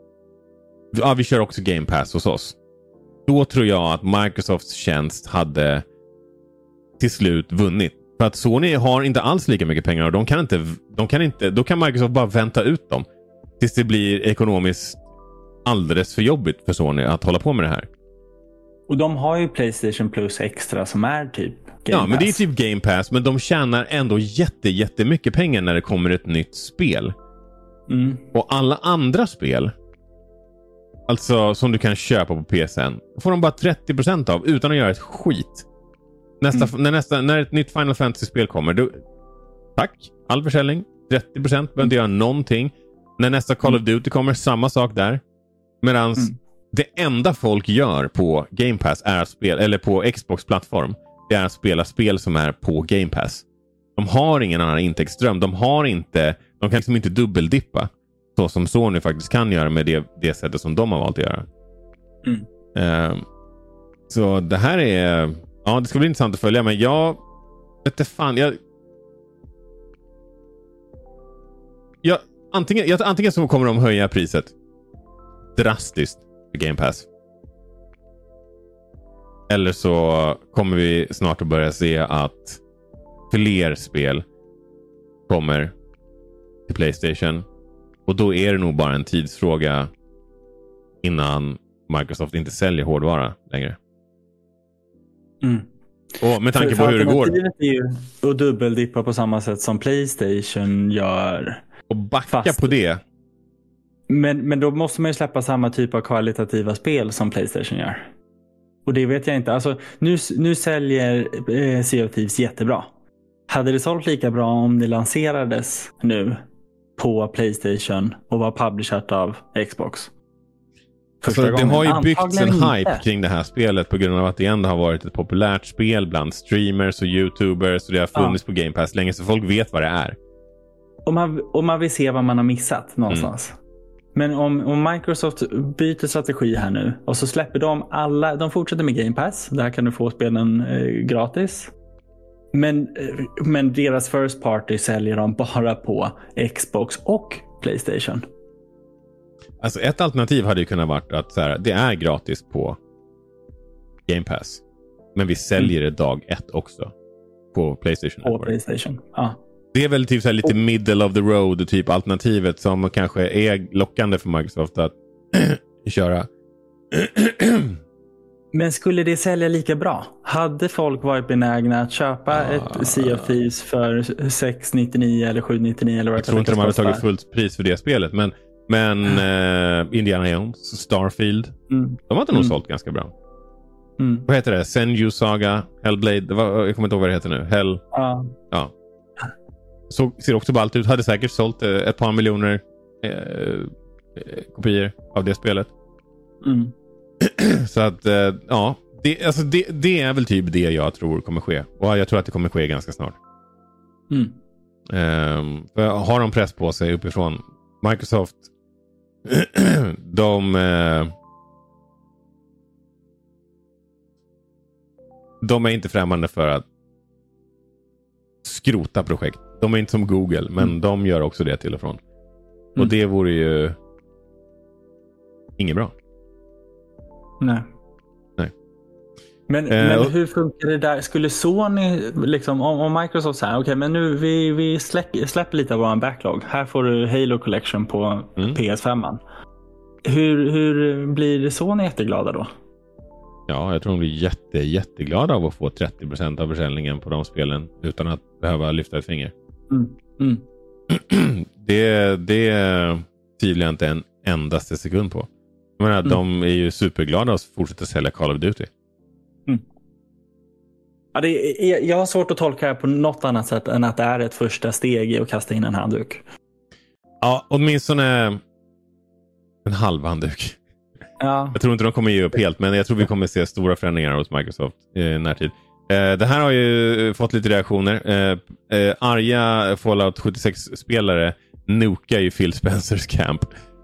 ja, vi kör också Game Pass hos oss, då tror jag att Microsofts tjänst hade till slut vunnit. För att Sony har inte alls lika mycket pengar och de kan inte, då kan Microsoft bara vänta ut dem tills det blir ekonomiskt alldeles för jobbigt för Sony att hålla på med det här. Och de har ju PlayStation Plus extra som är typ Game Pass. Men det är typ Game Pass, men de tjänar ändå jättemycket pengar när det kommer ett nytt spel. Och alla andra spel, alltså som du kan köpa på PSN, får de bara 30% av utan att göra ett skit. När ett nytt Final Fantasy-spel kommer, då, tack, all försäljning, 30% behöver inte göra någonting. När nästa Call of Duty kommer, samma sak där. Medan det enda folk gör på Game Pass är att spela, eller på Xbox-plattform, det är att spela spel som är på Game Pass. De har ingen annan intäktsström. De kan liksom inte dubbeldippa så som Sony faktiskt kan göra med det sättet som de har valt att göra. Så det här är... Ja, det ska bli intressant att följa, men jag vet inte fan. Antingen så kommer de höja priset drastiskt för Game Pass. Eller så kommer vi snart att börja se att fler spel kommer till PlayStation. Och då är det nog bara en tidsfråga innan Microsoft inte säljer hårdvara längre. Och med tanke på hur det går. Alternativet är ju att dubbeldippa på samma sätt som PlayStation gör. Och backa på det. Men då måste man ju släppa samma typ av kvalitativa spel som PlayStation gör. Och det vet jag inte. Alltså, nu säljer Sea of Thieves jättebra. Hade det sålt lika bra om det lanserades nu på PlayStation och var publishat av Xbox? Alltså, det har ju byggts en hype kring det här spelet på grund av att det ändå har varit ett populärt spel bland streamers och YouTubers, och det har funnits på Game Pass länge, så folk vet vad det är. Och man vill se vad man har missat någonstans. Men om Microsoft byter strategi här nu och så släpper de fortsätter med Game Pass. Där kan du få spelen gratis. Men deras first party säljer de bara på Xbox och PlayStation. Alltså ett alternativ hade ju kunnat varit att så här, det är gratis på Game Pass. Men vi säljer det dag 1 också på PlayStation. På PlayStation, ja. Det är väl typ så här lite middle of the road typ alternativet som kanske är lockande för Microsoft att köra. Men skulle det sälja lika bra? Hade folk varit benägna att köpa ett Sea of Thieves för 6,99 eller 7,99 eller vad det? Jag tror inte de hade tagit fullt pris för det spelet, men Indiana Jones, Starfield, de har inte nog sålt ganska bra. Vad heter det? Senju Saga, Hellblade, jag kommer inte ihåg vad det heter nu. Ja. Så ser också ballt ut. Hade säkert sålt ett par miljoner kopior av det spelet. Så att ja, det är väl typ det jag tror kommer ske. Och jag tror att det kommer ske ganska snart. För har de press på sig uppifrån Microsoft, de är inte främmande för att skrota projekt. De är inte som Google, men de gör också det till och från. Och det vore ju inget bra. Nej. Men hur funkar det där? Skulle Sony liksom, om Microsoft säger okej, men nu vi släpper lite av vår backlog. Här får du Halo Collection på PS5. Hur blir Sony jätteglada då? Ja, jag tror de blir jätteglada av att få 30% av försäljningen på de spelen utan att behöva lyfta ett finger. Det tvivlar jag inte en endaste sekund på. Jag menar, de är ju superglada att fortsätta sälja Call of Duty. Ja, jag har svårt att tolka det på något annat sätt än att det är ett första steg i att kasta in en handduk. Ja, åtminstone en halv handduk. Ja. Jag tror inte de kommer ge upp helt, men jag tror vi kommer se stora förändringar hos Microsoft i närtid. Det här har ju fått lite reaktioner. Arga Fallout 76-spelare nukar ju Phil Spencers camp.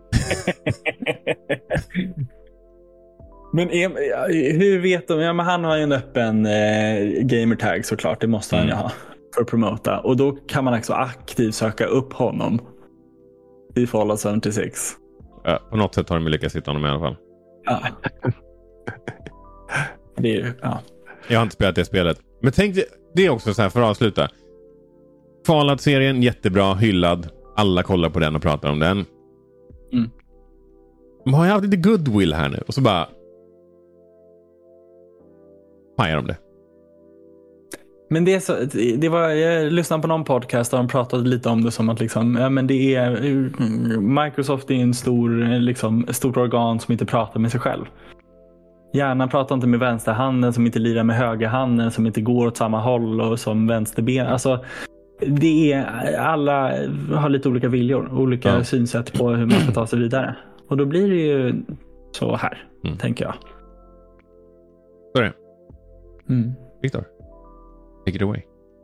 Men hur vet de? Ja, men han har ju en öppen gamertag såklart. Det måste han ju ha för att promota. Och då kan man också aktivt söka upp honom i Fallout 76. Ja, på något sätt har de lyckats hitta honom i alla fall. Ja. Det är ju, ja. Jag har inte spelat det spelet. Men tänk, det är också så här för att avsluta. Fallout-serien, jättebra, hyllad. Alla kollar på den och pratar om den. De har ju haft lite goodwill här nu. Och så bara pajar de det. Men jag lyssnade på någon podcast där de pratade lite om det som att liksom, ja, men det är Microsoft är en stort organ som inte pratar med sig själv. Hjärnan pratar inte med vänsterhanden, som inte lirar med högerhanden, som inte går åt samma håll och som vänsterben. Alltså, alla har lite olika viljor, olika synsätt på hur man ska ta sig vidare. Och då blir det ju så här, tänker jag. Så är det. Viktor, take it away.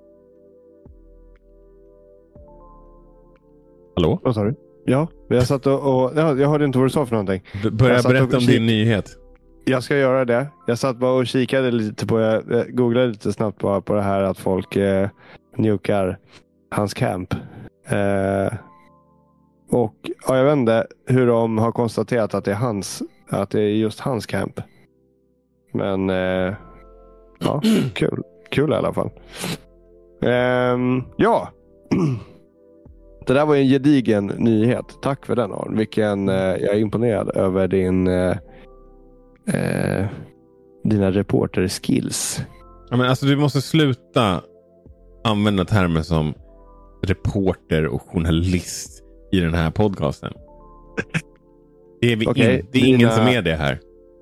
Hallå? Vad sa du? Ja, jag satt och jag hörde inte vad du sa för någonting. Börja berätta om din nyhet. Jag ska göra det. Jag satt bara och kikade lite på, jag googlade lite snabbt bara på det här att folk nukar hans camp. Och jag vet inte hur de har konstaterat att det är just hans camp. Men ja, kul i alla fall. Ja. Det där var en gedigen nyhet. Tack för den, Arn. Jag är imponerad över dina reporter-skills. Ja, men alltså, du måste sluta använda termer som reporter och journalist i den här podcasten. Det är ingen som är det här.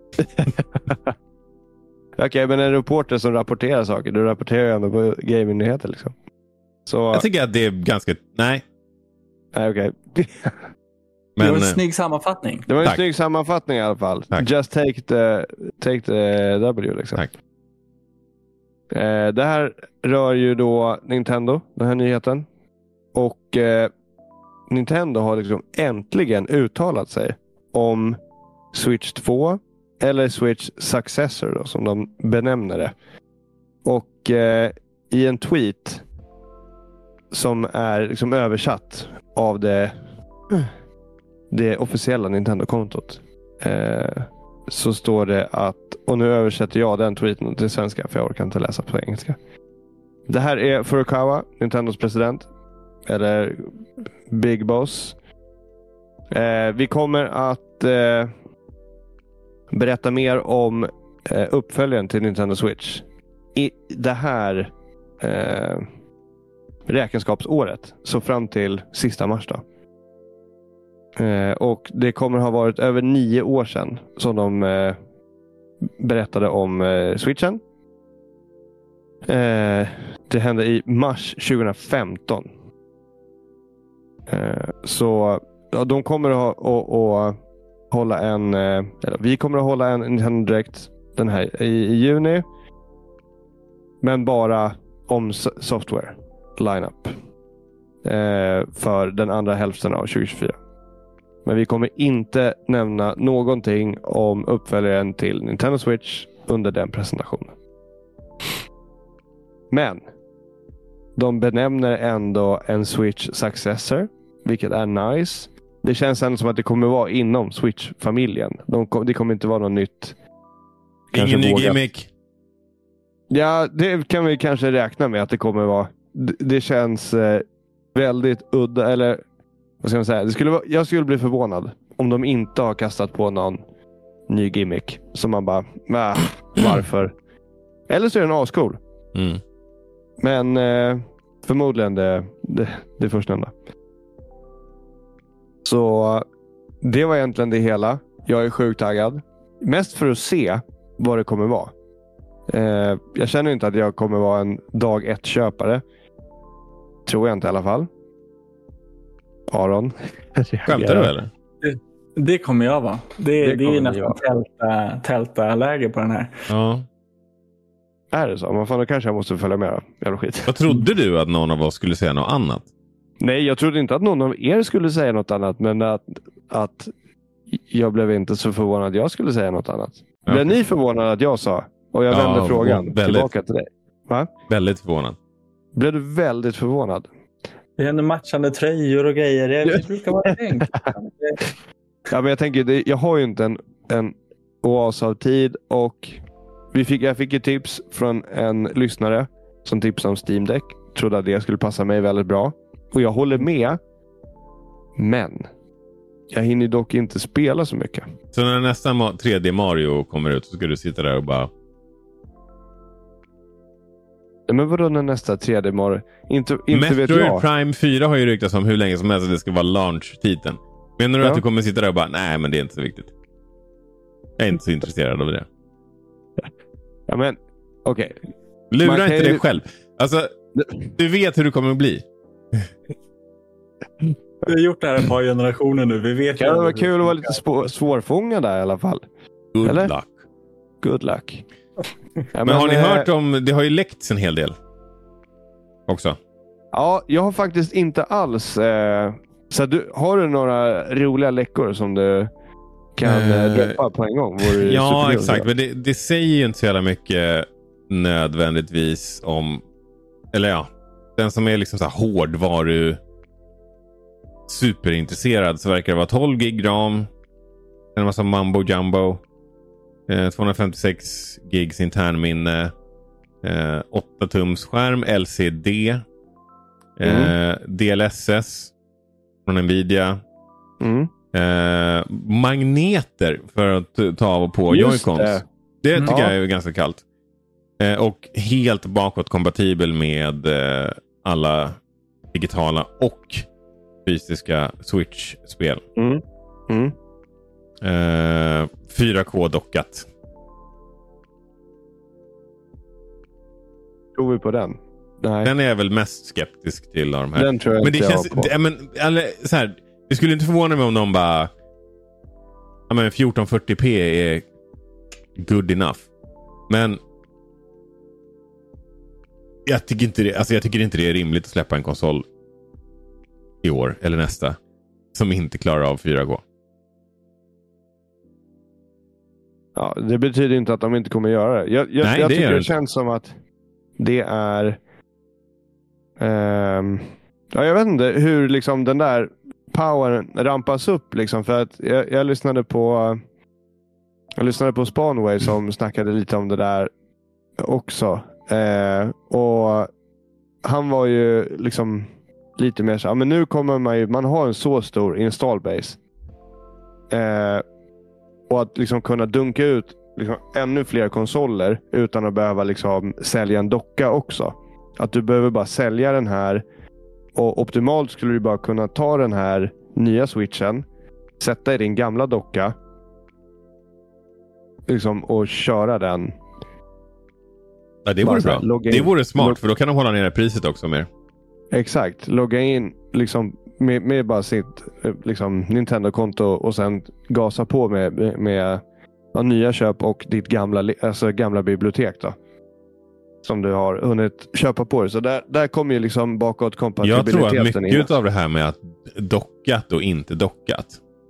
Okej, men en reporter som rapporterar saker, du rapporterar ju ändå på gaming-nyheter liksom. Så... Jag tycker att det är ganska... Nej, okej. Men... Det var en snygg sammanfattning. Det var en snygg sammanfattning i alla fall. Tack. Just take the W liksom. Tack. Det här rör ju då Nintendo, den här nyheten. Och Nintendo har liksom äntligen uttalat sig om Switch 2 eller Switch Successor då, som de benämner det. Och i en tweet som är liksom översatt av det officiella Nintendo-kontot, så står det att, och nu översätter jag den tweeten till svenska för jag orkar inte läsa på engelska. Det här är Furukawa, Nintendos president, eller Big Boss. Vi kommer att berätta mer om uppföljaren till Nintendo Switch i det här räkenskapsåret, så fram till sista mars då. Och det kommer ha varit över 9 år sedan som de berättade om Switchen. Det hände i mars 2015. Så ja, de kommer att hålla vi kommer att hålla en Nintendo Direct den här i juni. Men bara om software lineup för den andra hälften av 2024. Men vi kommer inte nämna någonting om uppföljaren till Nintendo Switch under den presentationen. Men de benämner ändå en Switch Successor, vilket är nice. Det känns ändå som att det kommer vara inom Switch-familjen. Det kommer inte vara något nytt. Ingen ny gimmick. Ja, det kan vi kanske räkna med att det kommer vara. Det känns väldigt udda, eller vad ska man säga? Jag skulle bli förvånad om de inte har kastat på någon ny gimmick som man bara, varför? Eller så är den ascool. Men förmodligen det förstnämnda. Så det var egentligen det hela. Jag är sjukt taggad. Mest för att se vad det kommer vara. Jag känner inte att jag kommer vara en dag 1-köpare. Tror jag inte i alla fall. Aron. Skämtar du eller? Det kommer jag vara. Det är nästan tälta-läge på den här. Ja. Är det så? Men fan, då kanske jag måste följa med då. Jävla skit. Vad trodde du att någon av oss skulle säga något annat? Nej, jag trodde inte att någon av er skulle säga något annat. Men att jag blev inte så förvånad att jag skulle säga något annat. Okay. Blev ni förvånade att jag sa? Och jag vände frågan tillbaka till dig. Va? Väldigt förvånad. Blev du väldigt förvånad? Det är ändå matchande tröjor och grejer. Det brukar vara tänkt. Ja, men jag tänker, jag har ju inte en oas av tid. Och jag fick ett tips från en lyssnare som tipsade om Steam Deck. Trodde att det skulle passa mig väldigt bra. Och jag håller med. Men jag hinner dock inte spela så mycket. Så när nästa 3D Mario kommer ut så ska du sitta där och bara... Men vadå när nästa 3D Mario? Inte vet jag. Metroid Prime 4 har ju ryktats om hur länge som helst att det ska vara launch-titeln. Menar du att du kommer sitta där och bara, nej men det är inte så viktigt. Jag är inte så intresserad av det. Ja, men okej. Lura inte dig själv. Alltså, du vet hur det kommer att bli. Vi har gjort det här ett par generationer nu. Vi vet Kan det vara kul att vara lite svårfångad där i alla fall? Good Eller? luck. Good luck. Ja, men har ni hört om... Det har ju läckts en hel del. Också. Ja, jag har faktiskt inte alls... så har du några roliga läckor som du kan droppa på en gång? Ja, exakt. Men det säger ju inte så jävla mycket nödvändigtvis om... Eller ja, den som är liksom så här hårdvaru superintresserad så verkar det vara 12 gig ram. En massa mambo jumbo. 256 gigs internminne. 8 tums skärm, LCD. DLSS från Nvidia. Magneter för att ta av och på Joy-Cons. Det tycker jag är ganska kallt. Och helt bakåt kompatibel med alla digitala och fysiska Switch-spel. 4K dockat. Tror vi på den? Nej. Den är jag väl mest skeptisk till av de här. Den tror jag men det inte känns, så här, det skulle inte förvåna mig om någon bara 1440p är good enough. Men jag tycker inte det är rimligt att släppa en konsol i år eller nästa som inte klarar av 4K. Ja, det betyder inte att de inte kommer göra det. Jag tycker det känns som att det är jag vet inte hur liksom den där powern rampas upp liksom, för att jag lyssnade på Spanway som snackade lite om det där också. Och han var ju liksom lite mer så, men nu kommer man har en så stor install base. Och att liksom kunna dunka ut liksom ännu fler konsoler utan att behöva liksom sälja en docka också. Att du behöver bara sälja den här, och optimalt skulle du bara kunna ta den här nya switchen, sätta i din gamla docka liksom, och köra den. Ja, det vore bra. Det vore smart, för då kan de hålla nere priset också mer. Exakt. Logga in liksom med bara sitt liksom Nintendo-konto och sen gasa på med nya köp och ditt gamla bibliotek då. Som du har hunnit köpa på dig. Så där kommer ju liksom bakåt kompatibiliteten. Jag tror att mycket av det här med att dockat och inte dockat.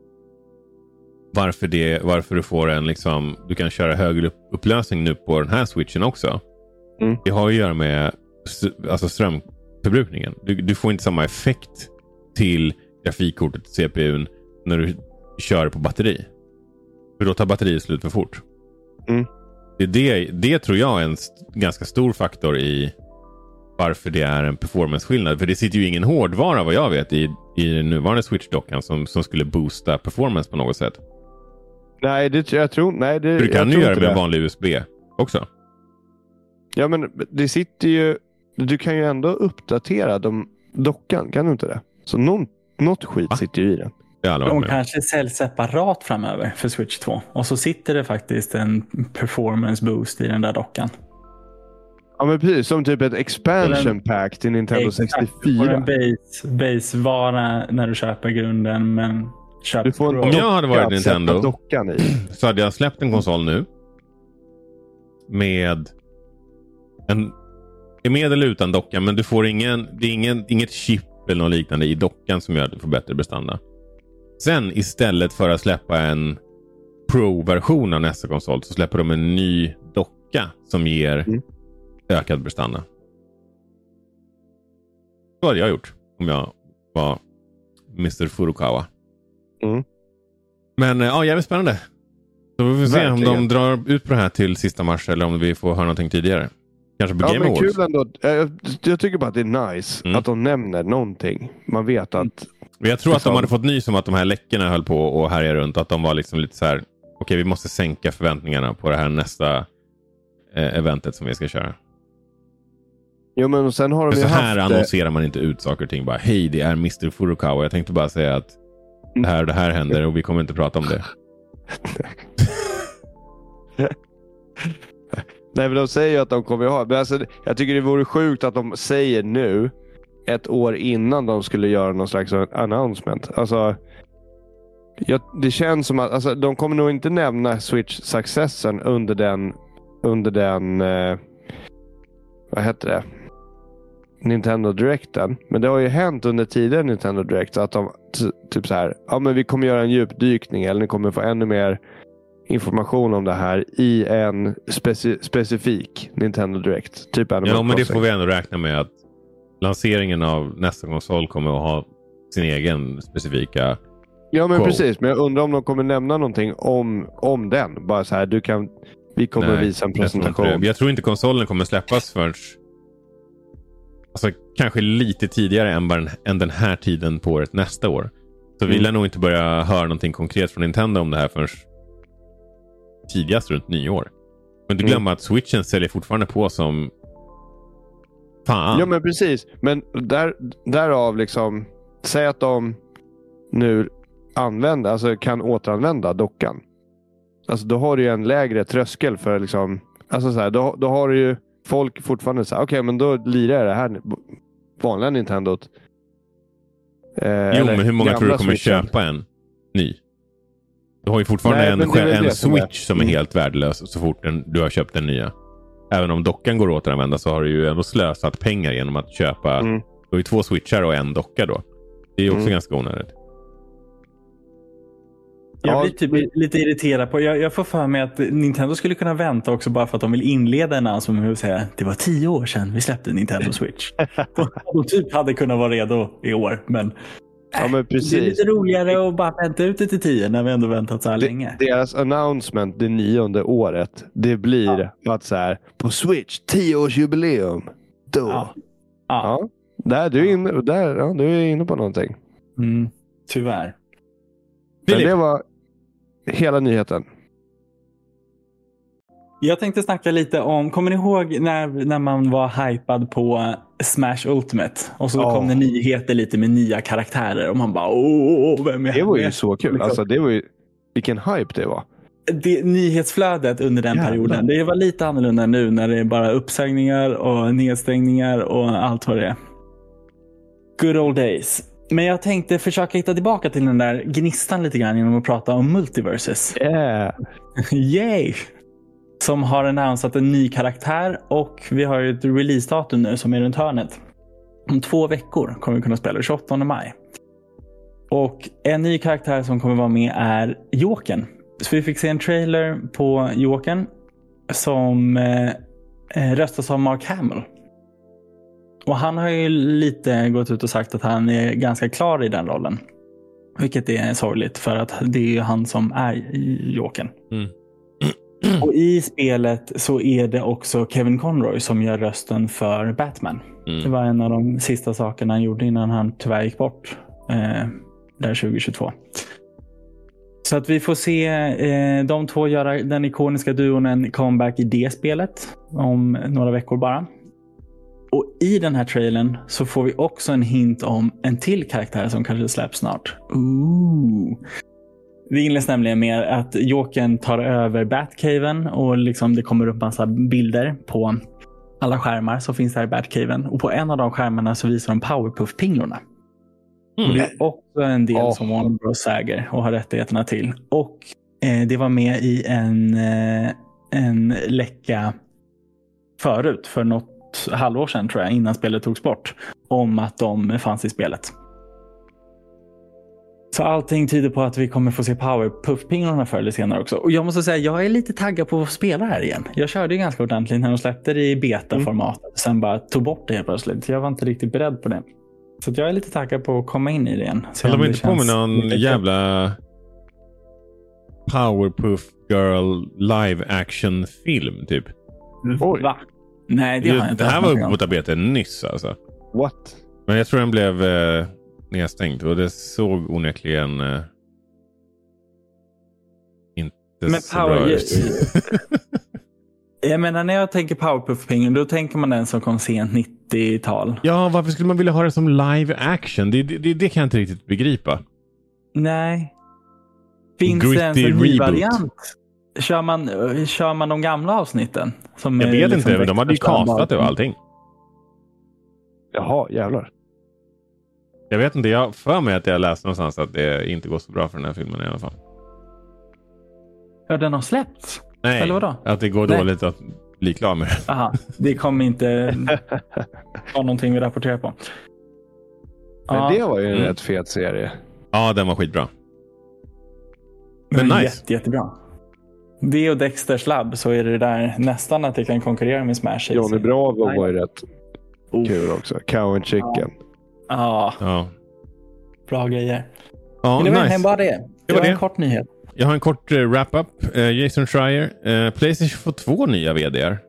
Varför du får en liksom, du kan köra högre upplösning nu på den här switchen också. Det har ju att göra med strömförbrukningen. Du får inte samma effekt till grafikkortet och CPUn när du kör på batteri. För då tar batteriet slut för fort. Det tror jag är en ganska stor faktor i varför det är en performance-skillnad. För det sitter ju ingen hårdvara vad jag vet i den nuvarande Switch-dockan som skulle boosta performance på något sätt. Nej, du kan ju göra det med en vanlig USB också. Ja, men det sitter ju... Du kan ju ändå uppdatera dockan, kan du inte det? Så något skit sitter ju i den. De kanske säljs separat framöver för Switch 2. Och så sitter det faktiskt en performance boost i den där dockan. Ja, men precis. Som typ ett expansion pack till Nintendo 64. Du får en base-vara när du köper grunden, men om jag hade varit Nintendo så hade jag släppt en konsol nu med eller utan dockan, men du får inget chip eller något liknande i dockan som gör att du får bättre prestanda. Sen istället för att släppa en Pro-version av nästa konsol så släpper de en ny docka som ger ökad prestanda. Så hade jag gjort om jag var Mr. Furukawa. Men ja, jävligt spännande. Så vi får se om de drar ut på det här till sista mars eller om vi får höra någonting tidigare. Kanske på Game Awards. Kul ändå. Jag tycker bara att det är nice att de nämner någonting. Man vet att... Jag tror att de hade fått nys om att de här läckorna höll på och härja runt. Att de var liksom lite så här: okej, vi måste sänka förväntningarna på det här nästa eventet som vi ska köra. Jo, men sen har de så här annonserar man inte ut saker och ting. Bara, hej, det är Mr. Furukawa. Jag tänkte bara säga att det här händer och vi kommer inte prata om det. Nej, men de säger ju att de kommer ha. Men alltså, jag tycker det vore sjukt att de säger nu, ett år innan de skulle göra någon slags announcement. Alltså, det känns som att alltså, de kommer nog inte nämna Switch-successen under den vad heter det? Nintendo Directen. Men det har ju hänt under tidigare Nintendo Direct att de typ så här, ja men vi kommer göra en djupdykning eller ni kommer få ännu mer information om det här i en specifik Nintendo Direct. Typ ja, men det får vi ändå räkna med att lanseringen av nästa konsol kommer att ha sin egen specifika. Ja, men precis. Men jag undrar om de kommer nämna någonting om den. Bara så här, vi kommer att visa en presentation. Jag tror inte konsolen kommer släppas förrän alltså, kanske lite tidigare än den här tiden på året nästa år. Så vi lär nog inte börja höra någonting konkret från Nintendo om det här förrän tidigast runt nyår. Men du glömmer att Switchen säljer fortfarande på som fan. Ja, men precis. Men därav liksom, säg att de nu kan återanvända dockan. Alltså då har du ju en lägre tröskel för liksom, alltså så här, då har du ju folk fortfarande så här, okej, men då lirar det här vanliga Nintendot. Jo, men hur många tror du kommer köpa en ny? Du har ju fortfarande en Switch som är helt värdelös så fort du har köpt den nya. Även om dockan går att återanvända så har du ju ändå slösat pengar genom att köpa. Du har ju 2 Switchar och en docka då. Det är ju också ganska onödigt. Jag blir typ lite irriterad på. Jag får för mig att Nintendo skulle kunna vänta också bara för att de vill inleda en annan som vill säga det var 10 år sedan vi släppte Nintendo Switch. De typ hade kunnat vara redo i år, men ja, men precis. det är lite roligare att bara vänta ut det till 10 när vi ändå väntat så här länge. Deras announcement det 9:e året, det blir att så här på Switch 10-årsjubileum. Då. Ja. Du är inne på någonting. Tyvärr. Men det var hela nyheten. Jag tänkte snacka lite om, kommer ni ihåg när man var hypad på Smash Ultimate och så kom det nyheter lite med nya karaktärer och man bara vem är det var ju så kul. Alltså det var ju vilken hype det var. Nyhetsflödet under den perioden, det var lite annorlunda nu när det är bara uppsägningar och nedstängningar och allt vad det är. Good old days. Men jag tänkte försöka hitta tillbaka till den där gnistan lite grann genom att prata om multiverses. Yay! Som har annonsat en ny karaktär och vi har ju ett release-datum nu som är runt hörnet. Om 2 veckor kommer vi kunna spela 28 maj. Och en ny karaktär som kommer vara med är Jokern. Så vi fick se en trailer på Jokern som röstas av Mark Hamill. Och han har ju lite gått ut och sagt att han är ganska klar i den rollen. Vilket är sorgligt för att det är ju han som är Jokern. Och i spelet så är det också Kevin Conroy som gör rösten för Batman. Det var en av de sista sakerna han gjorde innan han tyvärr gick bort där 2022. Så att vi får se de två göra den ikoniska duon en comeback i det spelet om några veckor bara. Och i den här trailern så får vi också en hint om en till karaktär som kanske släpps snart. Det inleds nämligen med att Jokern tar över Batcaven och liksom det kommer upp massa bilder på alla skärmar som finns där i Batcaven. Och på en av de skärmarna så visar de Powerpuff-pinglorna. Och det är också en del som Warner Bros äger och har rättigheterna till. Och det var med i en läcka förut för något halvår sedan tror jag, innan spelet togs bort, om att de fanns i spelet. Så allting tyder på att vi kommer få se Powerpuff-pinglorna förr eller senare också. Och jag måste säga, jag är lite taggad på att spela här igen. Jag körde ju ganska ordentligt när de släppte det i beta-format. Sen bara tog bort det helt plötsligt. Jag var inte riktigt beredd på det. Så jag är lite taggad på att komma in i det igen. Så de inte på med någon jävla Powerpuff Girl live action film typ? Oj. Va? Nej, det har jag inte. Det här var uppe på tapeten nyss alltså. What? Men jag tror den blev nedstängt och det såg onekligen inte men så bra ut. Jag menar, när jag tänker Powerpuff-pingeln då tänker man den som kom sent 90-tal. Ja, varför skulle man vilja ha det som live action? Det kan jag inte riktigt begripa. Nej. Finns det en ny variant Kör man de gamla avsnitten? Jag vet inte, men de hade ju castat och allting. Jaha, jävlar. Jag vet inte, jag för mig att jag läste någonstans att det inte går så bra för den här filmen i alla fall. Ja, den har släppts? Nej, eller vadå? att det går dåligt att bli klar med det. Aha, det kommer inte vara någonting vi rapporterar på. Men det var ju en rätt fet serie. Ja, den var skitbra. Men nice. Jättebra. Det och Dexters Lab, så är det där nästan att det kan konkurrera med Smash. Johnny Bravo var ju rätt kul också. Cow and Chicken. Ja. Bra grejer. Ja, det var nice. bara det. Det var en kort nyhet. Jag har en kort wrap-up. Jason Schreier. PlayStation får 2 nya VD:ar.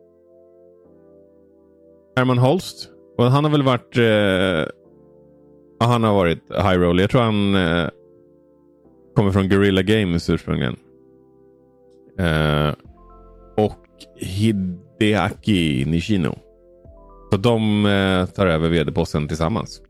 Herman Holst. Och han har väl varit... han har varit high roll. Jag tror han kommer från Guerrilla Games ursprungligen. Och Hideaki Nishino. Så de tar över vd-posten tillsammans.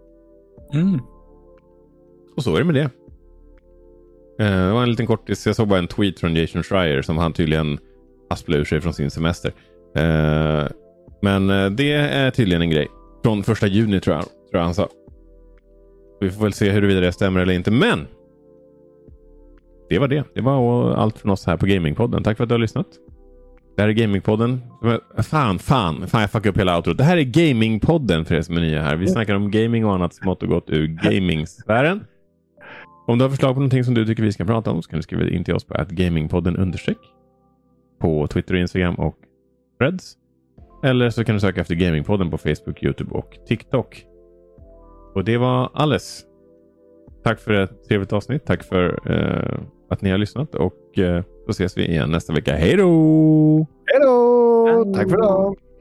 Och så är det med det. Det var en liten kortis. Jag såg bara en tweet från Jason Schreier som han tydligen hasplade ur sig från sin semester. Men det är tydligen en grej. Från 1 juni tror jag han sa. Vi får väl se huruvida det stämmer eller inte. Men det var det. Det var allt från oss här på Gamingpodden. Tack för att du har lyssnat. Det här är Gamingpodden. Fan, jag fuckar upp hela outrot. Det här är Gamingpodden för er som är nya här. Vi snackar om gaming och annat smått och gott ur gamingsfären. Om du har förslag på någonting som du tycker vi ska prata om så kan du skriva in till oss på @gamingpodden_ på Twitter, Instagram och Threads. Eller så kan du söka efter Gamingpodden på Facebook, YouTube och TikTok. Och det var alles. Tack för ett trevligt avsnitt. Tack för att ni har lyssnat. Och så ses vi igen nästa vecka. Hej då! Hej då! Tack för idag!